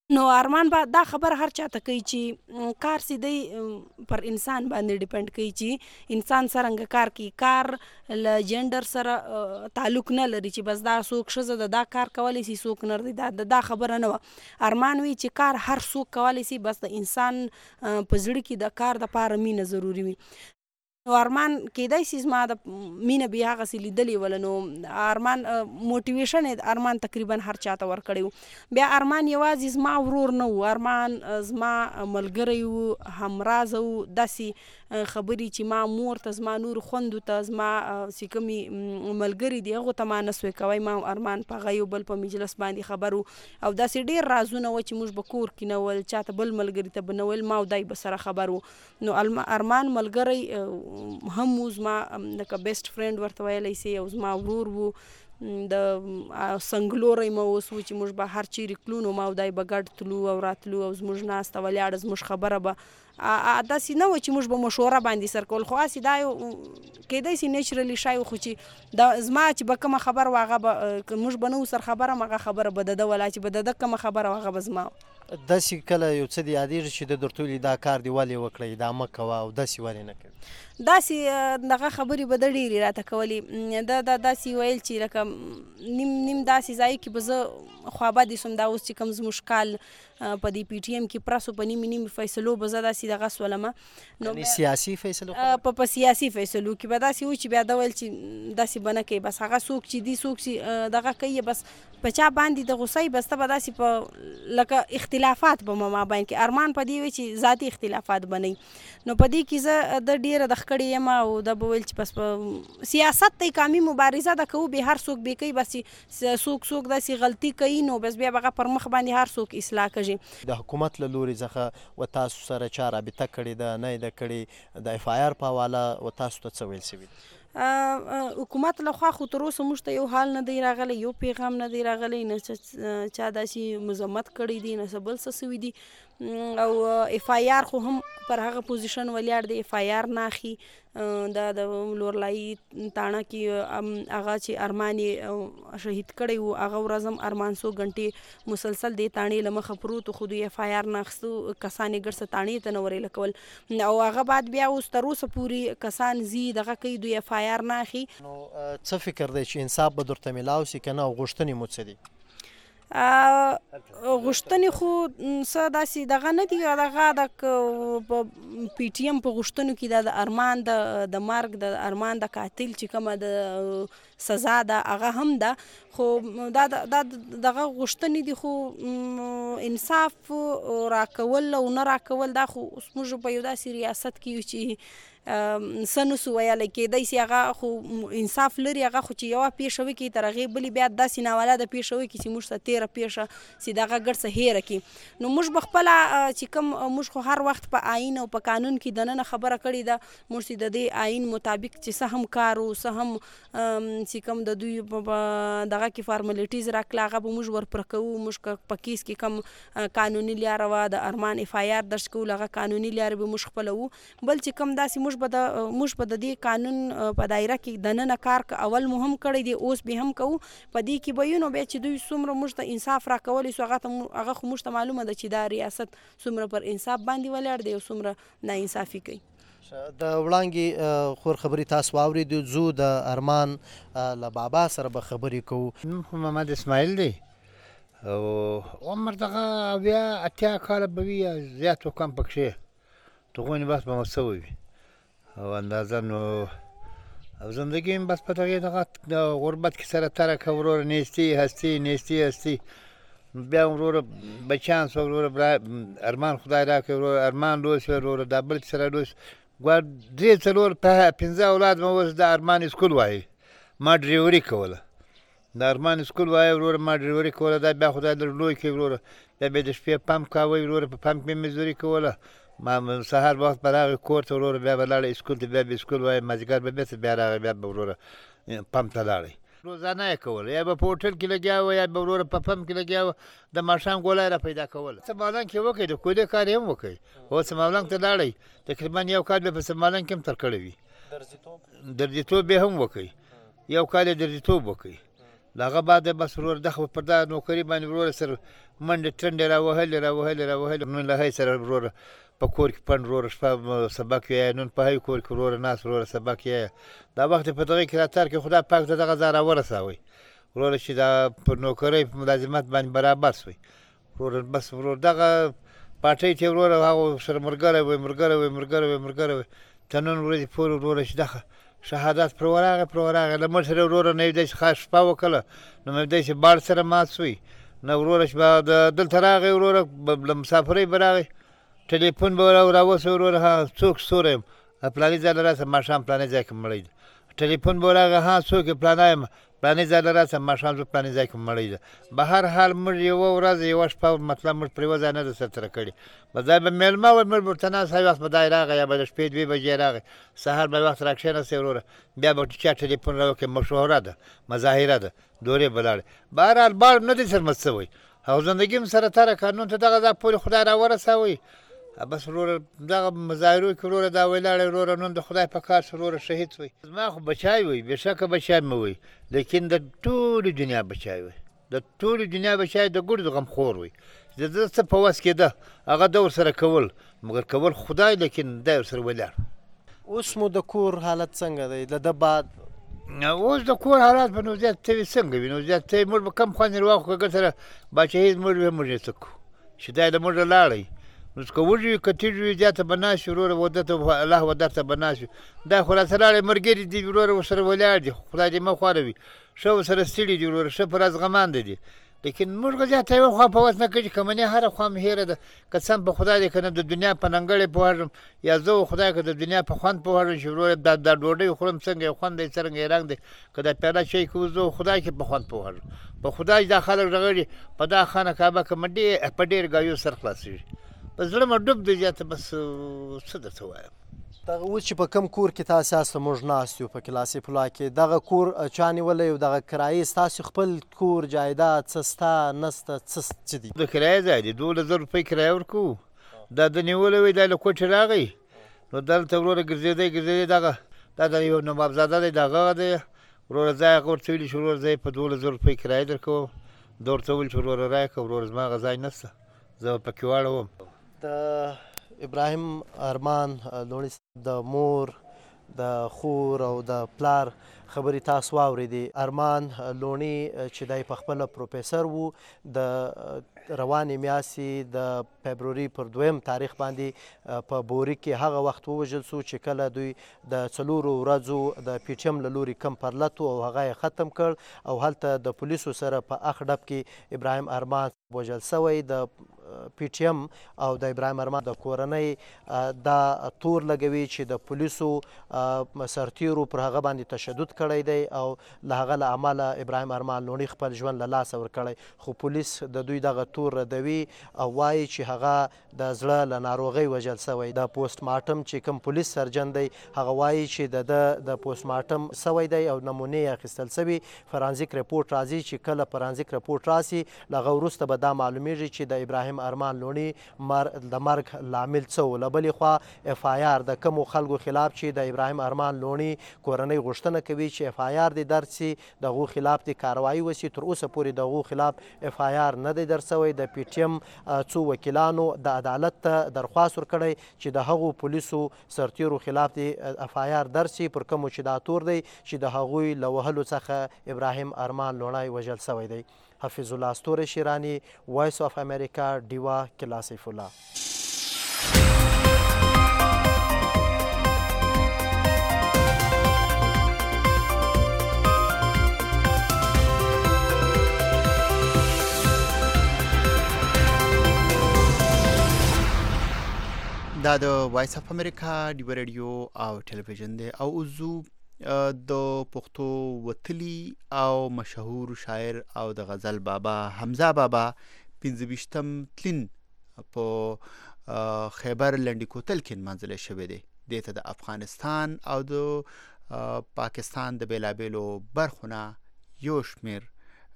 نو ارمان به دا خبر هر چاته کوي چې کار سیدی پر انسان باندې ډیپند کوي چې انسان څرنګه کار کوي. کار له جنډر سره تعلق نه لري چې بس دا څوک ښځه ده دا کار کولی شي څوک نر دی. دا دا خبره نه وه. ارمان وی چې کار هر څوک کولی شي، بس د انسان په زړه کې د کار دپاره مینه ضروري وي. نو ارمان کیدای شي زما د مینه بیا هغسې لیدلې وله. نو ارمان موټیویشن یې ارمان تقریبا هر چاته ورکړی و. بیا ارمان یوازې زما ورور نه و، ارمان زما ملګری و، همرازه و. داسې خبرې چې ما مور ته، زما نور خوندو ته، زما چې کومې ملګري دي هغو ته ما نه سوی کوی. ما ارمان په هغه یو بل په مجلس باندې خبر و او داسې ډېر رازونه وه چې موږ به کور کې نه ول، چاته بل ملګري ته به نه ویل، ما او دای به سره خبر و. نو ارمان ملګری هم و، زما لکه بیسټ فرینډ ورته ویلی سي، او زما ورور و. د سنګلوری مو اوس و چې موږ به هر چیرې تلو نو ما او دای به ګډ تلو او راتلو، او زموږ ناسته ولاړه زموږ خبره به داسې نه و چې موږ به مشوره باندې سر کول. خو هسې دا یو کیدای شي نیچرلي شی و، خو چې دا زما چې به کومه خبر و هغه به موږ به نه و سر خبره م هغه خبره به د ده ولا چې به د ده کومه خبره و هغه به زما. داسې کله یو څه دې یادېږي چې د درته ویلي دا کار دې ولې وکړئ، دا مه کوه، او داسې ولې نه کوي؟ داسې دغه خبرې به د ډېرې راته کولې. دا دا داسې ویل چې لکه نیم نیم داسې ځای کې به زه خوابدې سوم. دا اوس چې کوم زموږ کال په دې پی ټي ایم کې پرسو په نیمې نیمې فیصلو به زه داسې دغه سولمه. نو سیاسي فیصلو په په سیاسي فیصلو کې به داسې و چې بیا دا ویل چې داسې به نه کوي، بس هغه څوک چې دي څوک چې دغه کوي بس په چا باندې د غوسه بس ته به داسې په لکه اختلافات به ما مابین کې. ارمان په دې وی چې ذاتي اختلافات به نه وي. نو په دې کې زه د ډېره د ښکړې یم او دا به ویل چې بس په سیاست ته قامي مبارزه ده کوو، بې هر څوک بې کوي، بس چې څوک څوک داسې غلطي کوي نو بس بیا به هغه پر مخ باندې هر څوک اصلاح کوي. د حکومت له لوري څخه و تاسو سره چا رابطه کړې ده نه یې ده کړې؟ د اف آی آر په حواله و تاسو ته څه ویل شوي دي؟ حکومت لخوا خو تر اوسه موږ ته یو حال نه دی راغلی، یو پیغام نه دی راغلی، نه چا داسې مذمت کړی دی، نه څه بل څه سوي دي. او اف آی آر خو هم پر هغه پوزیشن ولاړ دی. اف آی آر نه اخي دا د لورلایي تاڼه کې هغه چې ارمان یې شهید کړی و هغه ورځ هم ارمان څو ګنټې مسلسل دې تاڼې له مخه پروت و، خو دوی اف آی آر نه اخیستو کسان یې ګډ څه تاڼې ته نه ورې لکول. او هغه بعد بیا اوس تر اوسه پورې کسان ځي دغه کوي، دوی اف آی آر نه اخي. نو څه فکر دی چې انصاف به درته میلاو سي که نه، او غوښتنې مو څه دي؟ غوښتنې خو څه داسې دغه نه دي. دغه د پی ټي ایم په غوښتنو کې دا د ارمان د مرګ د ارمان د قاتل چې کومه د سزا ده هغه هم ده، خو دا دا دغه غوښتنې دي. خو انصاف راکول او نه راکول دا خو اوس موږ په یو داسې ریاست کې یو چې څه نسو ویلی. کیدای شي هغه خو انصاف لري، هغه خو چې یوه پیښه وکړي تر هغې بلې بیا داسې ناولاده پیښه وکړي چې موږ ته تېره پیښه چې دغه ګډ څه هېره کړي. نو موږ به خپله چې کوم موږ خو هر وخت په آیین او په قانون کې دننه خبره کړې ده، موږ چې د دې آیین مطابق چې څه هم کار و څه هم چې کوم د دوی په دغه کې فارملیټیز راکړه هغه به موږ ورپوره کوو. موږ په کیس کې کوم قانوني لاره وه د ارمان اف آی آر درج کول، هغه قانوني لارې به موږ خپله وو. بل چې کوم داسې موږ به د موږ به د دې قانون په دایره کې دننه کار اول مو هم کړی دی، اوس به هم کوو. په دې کې به یو نو بیا چې دوی څومره موږ ته انصاف راکولی سو هغه هغه خو موږ ته معلومه ده چې دا ریاست څومره پر انصاف باندې ولاړ دی او څومره ناانصافي کوي. د وړانګې خور خبرې تاسو واورېدو. ځو د ارمان له بابا سره به خبرې کوو. محمد اسماعیل دی او عمر دغه بیا اتیا کاله به وي یا زیات و کم پکښې دغونې بس به مو سوی وي او اندازه نو او زندگی هم بس په دغې دغه د غربت کې سره تره که وروره نیستي هستي نیستي هستي بیا وروره بچیان سوه وروره ارمان خدای راکړی وروره ارمان لوس وی وروره دا بل سره لوس ګوره درې څلور پنځه اولاد مې اوس د ارمان اسکول وایي، ما ډریوري کوله. د ارمان اسکول وایي وروره ما ډریوري کوله. دا بیا خدای در لوی کړي وروره. بیا بیا د شپې پمپ کاوه وروره، په پمپ مې مزدوري کوله. ما سهار وخت به راغی کور ته وروره، بیا به لاړی اسکول ته، بیا به اسکول وایي مازدیګر به بېرته بیا راغی، بیا به وروره پمپ ته لاړی. روزانه یې کوله، یا به په هوټل کې لګیا وه یا به وروره په پمپ کې لګیا وه. د ماښام ګولی را پیدا کوله. سمالنګ کې وکړئ، د کولې کار یې هم وکړئ. اوس سمالنګ ته لاړئ، تقریبا یو کال بیا په سمالنګ کې هم تر کړی وي. درځیتوب یې هم وکړئ، یو کال یې درځیتوب وکړئ. هغه بعد بس ورور دغه پر دا نوکري باندې ورور سره منډې ټنډې راوهلې راوهلې راوهلې نن له هغې سره ورور په کور کې پنډ ورور شپه سبق یې نن په هغې کور کې ورور ناست ورور سبق یې دا وخت په دغې کې راتار کې خدای پاک ته دغه ځای راورسوئ ورور چې دا په نوکرۍ په ملازمت باندې برابر شوی ورور بس ورور دغه پاټۍ چې ورور هغه سره ملګری وی ملګری وی ملګری وی ملګری وی تر نن ورځې پورې ورور چې دغه شهادت پر ورغه پر ورغه له مړ سره ورور نه دی خاص شپه وکړه نو مې دی چې بار سره مات شوی نو ورور چې د دلته راغی ورور له مسافرۍ به راغی ټلیفون به راوسه ورور ها څوک ستوری یم پلاني ځای له راسه ماښام پلاني ځای کې مړی ده ټلیفون به راغی ها څوک یې پلانی یم پلاني ځای له راسه ماښام زه پلاني ځای کې مړی ده به هر حال موږ یوه ورځ یوه شپه مطلب موږ پر یوه ځای نه ده سرتېره کړې به ځای به میلمه وه موږ به ورته ناست هر وخت به دی راغی یا به د شپې دوې بجې راغی سهار به وخت را کښېنستی وروره بیا به چا ټلیفون را وکړې مشهوره ده مظاهره ده دورې به لاړې به هر حال بار نه دی سرمت شوی او زندګي هم سره تره قانون ته دغه ځای پورې خدای را ورسوئ بس وروره دغه مظاهرو کې وروره دا ولاړې وروره نن د خدای په کار وروره شهید شوی زما خو بچای وی بېشکه بچای مې وی لیکن د ټولې دنیا بچای وی د ټولې دنیا بچای د ګوډ د غمخور وی د ده څه په وس کېده هغه ده ورسره کول مګر کول خدای لیکن دی ورسره ولاړ اوس مو د کور حالت څنګه دی د ده بعد اوس د کور حالات به نو زیات ته وي څنګه وي نو زیات ته موږ به کم خوند یې واخلو که سره باچهي زموږ وي موږ یې څه کوو چې دی له موږه لاړی نو که وږي وي که تیږ وي زیاته به ناست وي وروره وده ته الله ودر ته به ناست وي دا خو راسره لاړی ملګري دي وروره ورسره ولاړ دي خدای دې مه خوروي ښه ورسره ستړي دي وروره ښه په راز غمانده دي لیکن موږ به زیاته یوه خوا په وس نه کوي چې که منې هره خوا مې هېره ده که څه هم په خدای دی که نه د دنیا په ننګړې پوهېږم یا زه و خدای که د دنیا په خوند پوهېږم چې وروره دا دا ډوډۍ خورم څنګه یې خوند دی څرنګه یې رنګ دی که دا پیاله چای کوو زه و خدای کې په خوند پوهېږم په خدای دا خلک رغړي په دا خانه کعبه که مې ډېر په ډېر ګایو سر خلاصېږي په زړه مې ډوب دی زیاته بس څه درته ووایم دغه اوس چې په کم کور کې تاسې هسته موږ ناست یو په کلاسي فلا کې دغه کور چا نیولی او دغه کرایې ستاسې خپل کور جایداد څه ستا نسته څه دي د کرایې ځای دی دولس زره روپۍ کرایه ورکوو دا د نیولی وی دا له کوټې راغی نو دلته وروره ګرځېدی ګرځېدی دغه دا د یو نوابزاده دی دغه دی وروره ځای هغه ورته ویلي چې وروره زه یې په دولس زره روپۍ کرایه درکوم ده ورته وویل چې وروره راکړه وروره زما هغه ځای نشته زه به پکې واړوم د ابراهیم ارمان لوڼي د مور د خور او د پلار خبرې تاسو واورېدې ارمان لوڼي چې دی پخپله پروفیسر و د روانې میاشتې د فبروري پر دویم تاریخ باندې په بوري کې هغه وخت ووژل سو چې کله دوی د څلورو ورځو د پی ټي ایم له لوري کم پرلت او هغه یې ختم کړ او هلته د پولیسو سره په اخ ډب کې ابراهیم ارمان وژل سوی د پی ټي ایم او د ابراهیم ارمان د کورنۍ دا تور لګوي چې د پولیسو سرتیرو پر هغه باندې تشدد کړی دی او له هغه له امله ابراهیم ارمان لوڼي خپل ژوند له لاسه ورکړی خو پولیس د دوی دغه تور ردوي او وایي چې هغه د زړه له ناروغۍ وژل سوی د پوسټ مارټم چې کوم پولیس سرجن دی هغه وایي چې د ده د پوسټ مارټم سوی دی او نمونې یې اخیستل سوي فرانزیک رپورټ راځي چې کله فرانزیک رپورټ راسي له هغه وروسته به دا معلومیږي چې د ابراهیم ارمان لوڼي د مرګ لامل څه و له بلې خوا اف آی آر د کومو خلکو خلاف چې د ابراهیم ارمان لوڼي کورنۍ غوښتنه کوي چې اف آی آر دې درج سي د هغو خلاف دې کاروایي وسي تر اوسه پورې د هغو خلاف اف آی آر نه دی درج سوی د پی ټي ایم څو وکیلانو د عدالت ته درخواست ورکړی چې د هغو پولیسو سرتیرو خلاف دې اف آی آر درج سي پر کومو چې دا تور دی چې د هغوی له وهلو څخه ابراهیم ارمان لوڼی وژل سوی دی حفیظ الله ستوری شیرانی وایس آف امریکا ډیوا کلاسیف الله دا د وایس اف امریکا ډیوا رادیو او ټلویزیون دی او اوزو د پښتو وتلی او مشهور شاعر او د غزل بابا حمزه بابا پنځه ویشتم تلین په خیبر لنډی کوتل کې منځله شوی دی دته د افغانستان او د پاکستان د بیلابیلو برخونه یو شمیر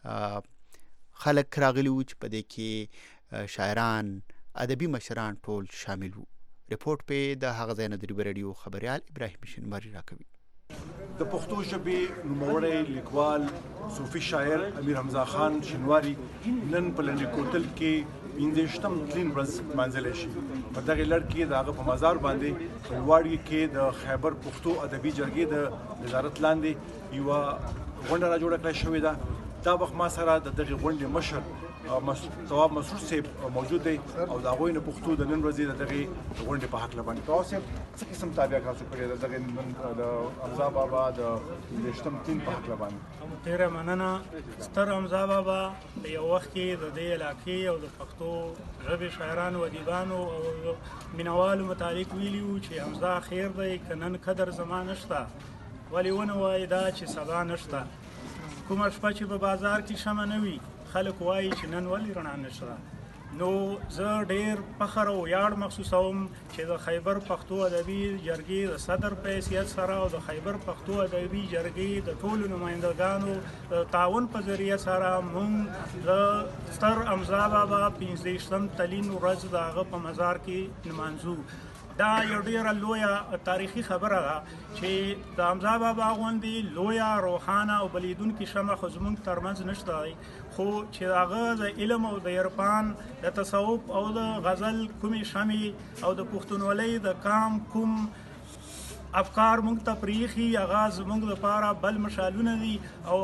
خلک راغلي وو چې په دې کې شاعران ادبي مشران ټول شامل وو رپورټ په د هغه ځای نه د ریډیو خبريال ابراهیم شینواری راکوي د پښتو ژبې نوموړی لیکوال صوفي شاعر امیر حمزه خان شینواري نن په لنډۍ کوتل کې پنځه تلین ورځ منځلی شي. په دغې لړ کې د هغه په مزار باندې په لوړ کې د خیبر پښتو ادبي جرګې د نظارت لاندې یوه غونډه را جوړه کړې شوې ده. دا وخت ما سره د دغې غونډې مشر تواب مسعود صاحب موجود دی او د هغوی نه پښتو د نن ورځې د دغې غونډې په هکله باندې. تواب صاحب څه قسم تابع تاسو کړې ده د دغې نن د حمزه بابا د پنځویشتم تلین په هکله باندې؟ ډېره مننه. ستر حمزه بابا په یو وخت کې د دې علاقې او د پښتو ژبې شاعرانو ادیبانو او مینوالو متعلق ویلي وو چې حمزه خیر دی که نن قدر زما نشته، ولې ونه وایي دا چې سبا نشته. کومه شپه چې په بازار کې شمه نه وي خلک وایي چې نن ولې رڼا نشته. نو زه ډېر فخر او ویاړ محسوسوم چې د خیبر پښتو ادبي جرګې د صدر په حیثیت سره او د خیبر پښتو ادبي جرګې د ټولو نمایندګانو د تعاون په ذریعه سره موږ د ستر حمزه بابا پنځدېرشتم تلین ورځ د هغه په مزار کې نمانځو. دا یو ډېره لویه تاریخي خبره ده چې د حمزه بابا غوندې لویه روښانه او بلیدونکې شمع خو زموږ ترمنځ نشته دی، خو چې هغه د علم او د عرفان د تصوف او د غزل کومې شمې او د پښتونولۍ د کام کوم افکار مونږ ته پریخي هغه زموږ لپاره بل مشالونه دي او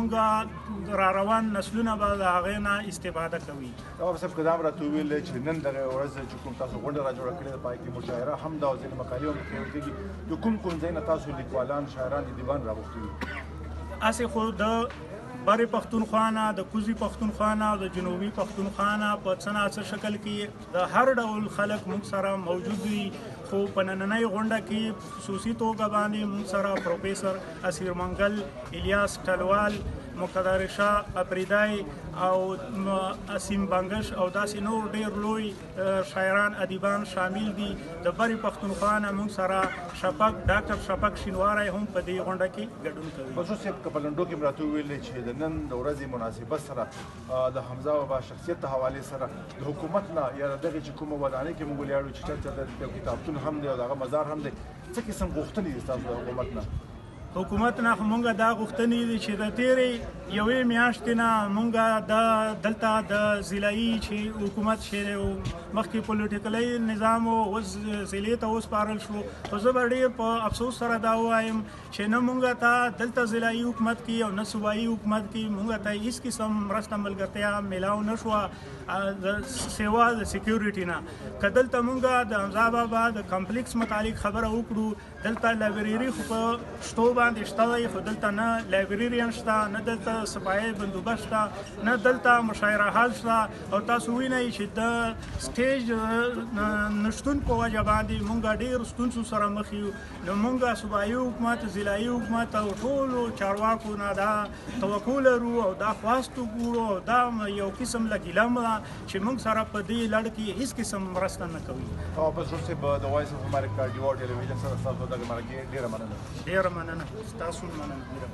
مونږ را روان نسلونه به د هغې نه استفاده کوي. تواب صاحب که دا هم راته وویل چې نن دغه ورځ چې کوم تاسو غونډه را جوړه کړې ده په هغې کې مشاعره هم ده او ځینې مقالې هم پکې ورکېږي. د کوم کوم ځای نه تاسو لیکوالان شاعران ادیبان راغوښتي دي؟ هسې خو د برې پښتونخوا نه د کوزي پښتونخوا نه او د جنوبي پښتونخوا نه په څه نه څه شکل کې د هر ډول خلک موږ سره موجود وي. خو په نننۍ غونډه کې خصوصي توګه باندې موږ سره پروفیسر اسیر منګل، الیاس ټلوال، مقدر شاه افریدی او اسیم بنګش او داسې نور ډېر لوی شاعران ادیبان شامل دي. د برې پښتونخوا نه موږ سره شفق ډاکټر شفق شینواری هم په دې غونډه کې ګډون کوي. مسعود صاحب که په لنډو کې مې راته وویل چې د نن د ورځې مناسبت سره د حمزه بابا شخصیت ته حوالې سره د حکومت نه یا د دغې چې کومه ودانۍ کې موږ ولاړو چې چېرته د کتابتون هم دی او د هغه مزار هم دی، څه قسم غوښتنې دي ستاسو د حکومت نه؟ حکومت نه خو مونږ دا غوښتنې دي چې د تېرې یوې میاشتې نه مونږ د دلته د ضلعي چې حکومت چې مخکې پولیټیکلی نظام و اوس ضلعې ته وسپارل شو. خو زه به ډېر په افسوس سره دا ووایم چې نه مونږ ته دلته ضلعي حکومت کې او نه صوبایي حکومت کې مونږ ته هېڅ قسم مرسته ملګرتیا میلاو نه شوه د سیوا د سیکیورټي نه. که دلته مونږ د حمزه بابا د کمپلیکس متعلق خبره وکړو، دلته لایبرري خو په شتو باندې شته دی، خو دلته نه لایبرریان شته، نه دلته صفایي بندوبست شته، نه دلته مشاعره حال شته. او تاسو وینئ چې د سټیج نشتون په وجه باندې مونږ ډېر ستونزو سره مخ یو. نو مونږ صوبایي حکومت، ضلعي حکومت او ټولو چارواکو نه دا توقع لرو او دا خواست وګورو او دا یو قسم له ګیله ده چې مونږ سره په دې لړ کې هېڅ قسم مرسته نه کوي. او مسعود صاحب د وایس اف امریکا ډیوا ټلویزیون سره ستاسو دغه مرکې ډېره مننه. ډېره مننه. ستاسو مننه.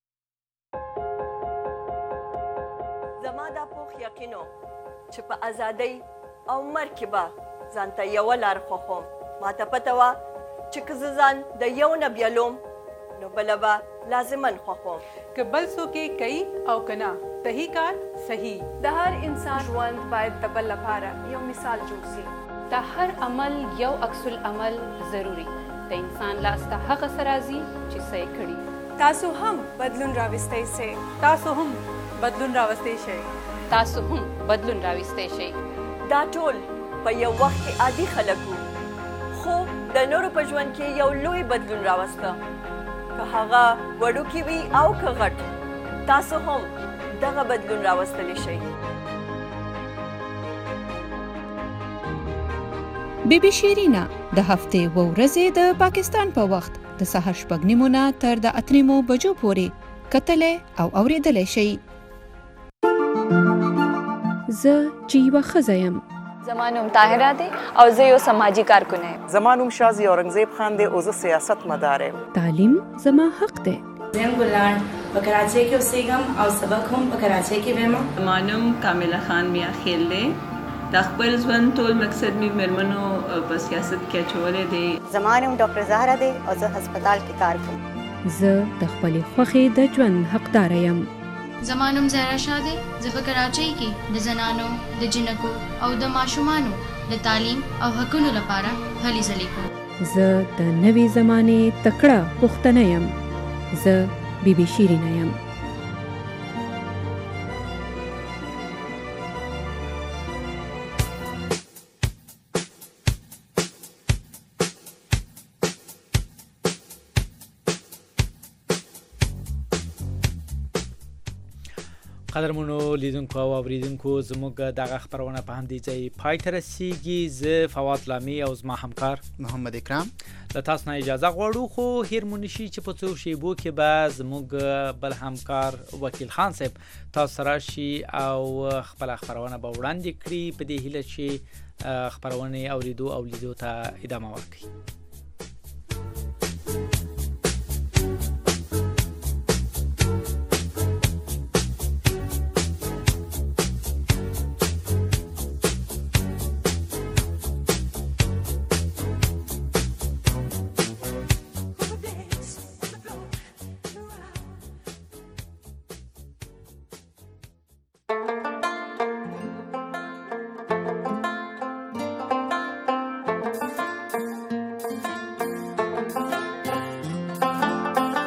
زما دا پوخ یقینو چې په ازادۍ او مرګ کې به ځان ته یوه لار خوښوم. ما ته پته وه چې که زه ځان د یو نه بیلوم نو بله به لازما خوښوم. که بل څوک یې کوي او که نه صحیح کار صحیح. د هر انسان ژوند باید د بل لپاره یو مثال جوړ شي. د هر عمل یو عکس العمل ضروري. د انسان لاس ته هغه څه راځي چې څه یې کړي. تاسو هم بدلون راوستی شئ. تاسو هم بدلون راوستی شئ. تاسو هم بدلون راوستی شئ. دا ټول په یو وخت کې عادي خلک وو، خو د نورو په ژوند کې یو لوی بدلون راوسته. که هغه وړوکی وي او که غټ، تاسو هم دغه بدلون راوستلی شئ. بی بی شیرینا د هفتې و ورځې د پاکستان په وخت د سهار شپږ نیمو نه تر د اته نیمو بجو پورې کتلی او اورېدلی شئ. زه چې یوه ښځه یم. زما نوم طاهره دی او زه یو سماجي کارکونه یم. زما نوم شازي اورنګزیب خان دی او زه سیاست مدار یم. تعلیم زما حق دی. زه ګلان په کراچۍ کې اوسېږم او سبق هم په کراچۍ کې وایم. زما نوم کامله خان میا خیل دی. د خپل ژوند ټول مقصد مې مېرمنو په سیاست کې اچولی دی. زما نوم ډاکټر زهره دی او زه هسپتال کې کار کوم. زه د خپلې خوښې د ژوند حقدار یم. زما نوم زهرا شاه دی. زه په کراچۍ کې د زنانو، د جنکو او د ماشومانو د تعلیم او حقونو لپاره هلې ځلې کوم. زه د نوې زمانې تکړه پښتنه یم. زه بی بی شیرینه یم. قدرمنو لیدونکو او اوریدونکو زموږ دغه خبرونه په همدې ځای پای ته رسیږي. زه فواد لامي او زما همکار محمد اکرام له تاسو نه اجازه غواړو، خو هیر مو نشي چې په څو شیبو کې به زموږ بل همکار وکیل خان صاحب تاسو سره شي او خپله خبرونه به وړاندې کړي په دې هیله چې خبرونه اوریدو او لیدو ته ادامه ورکړي.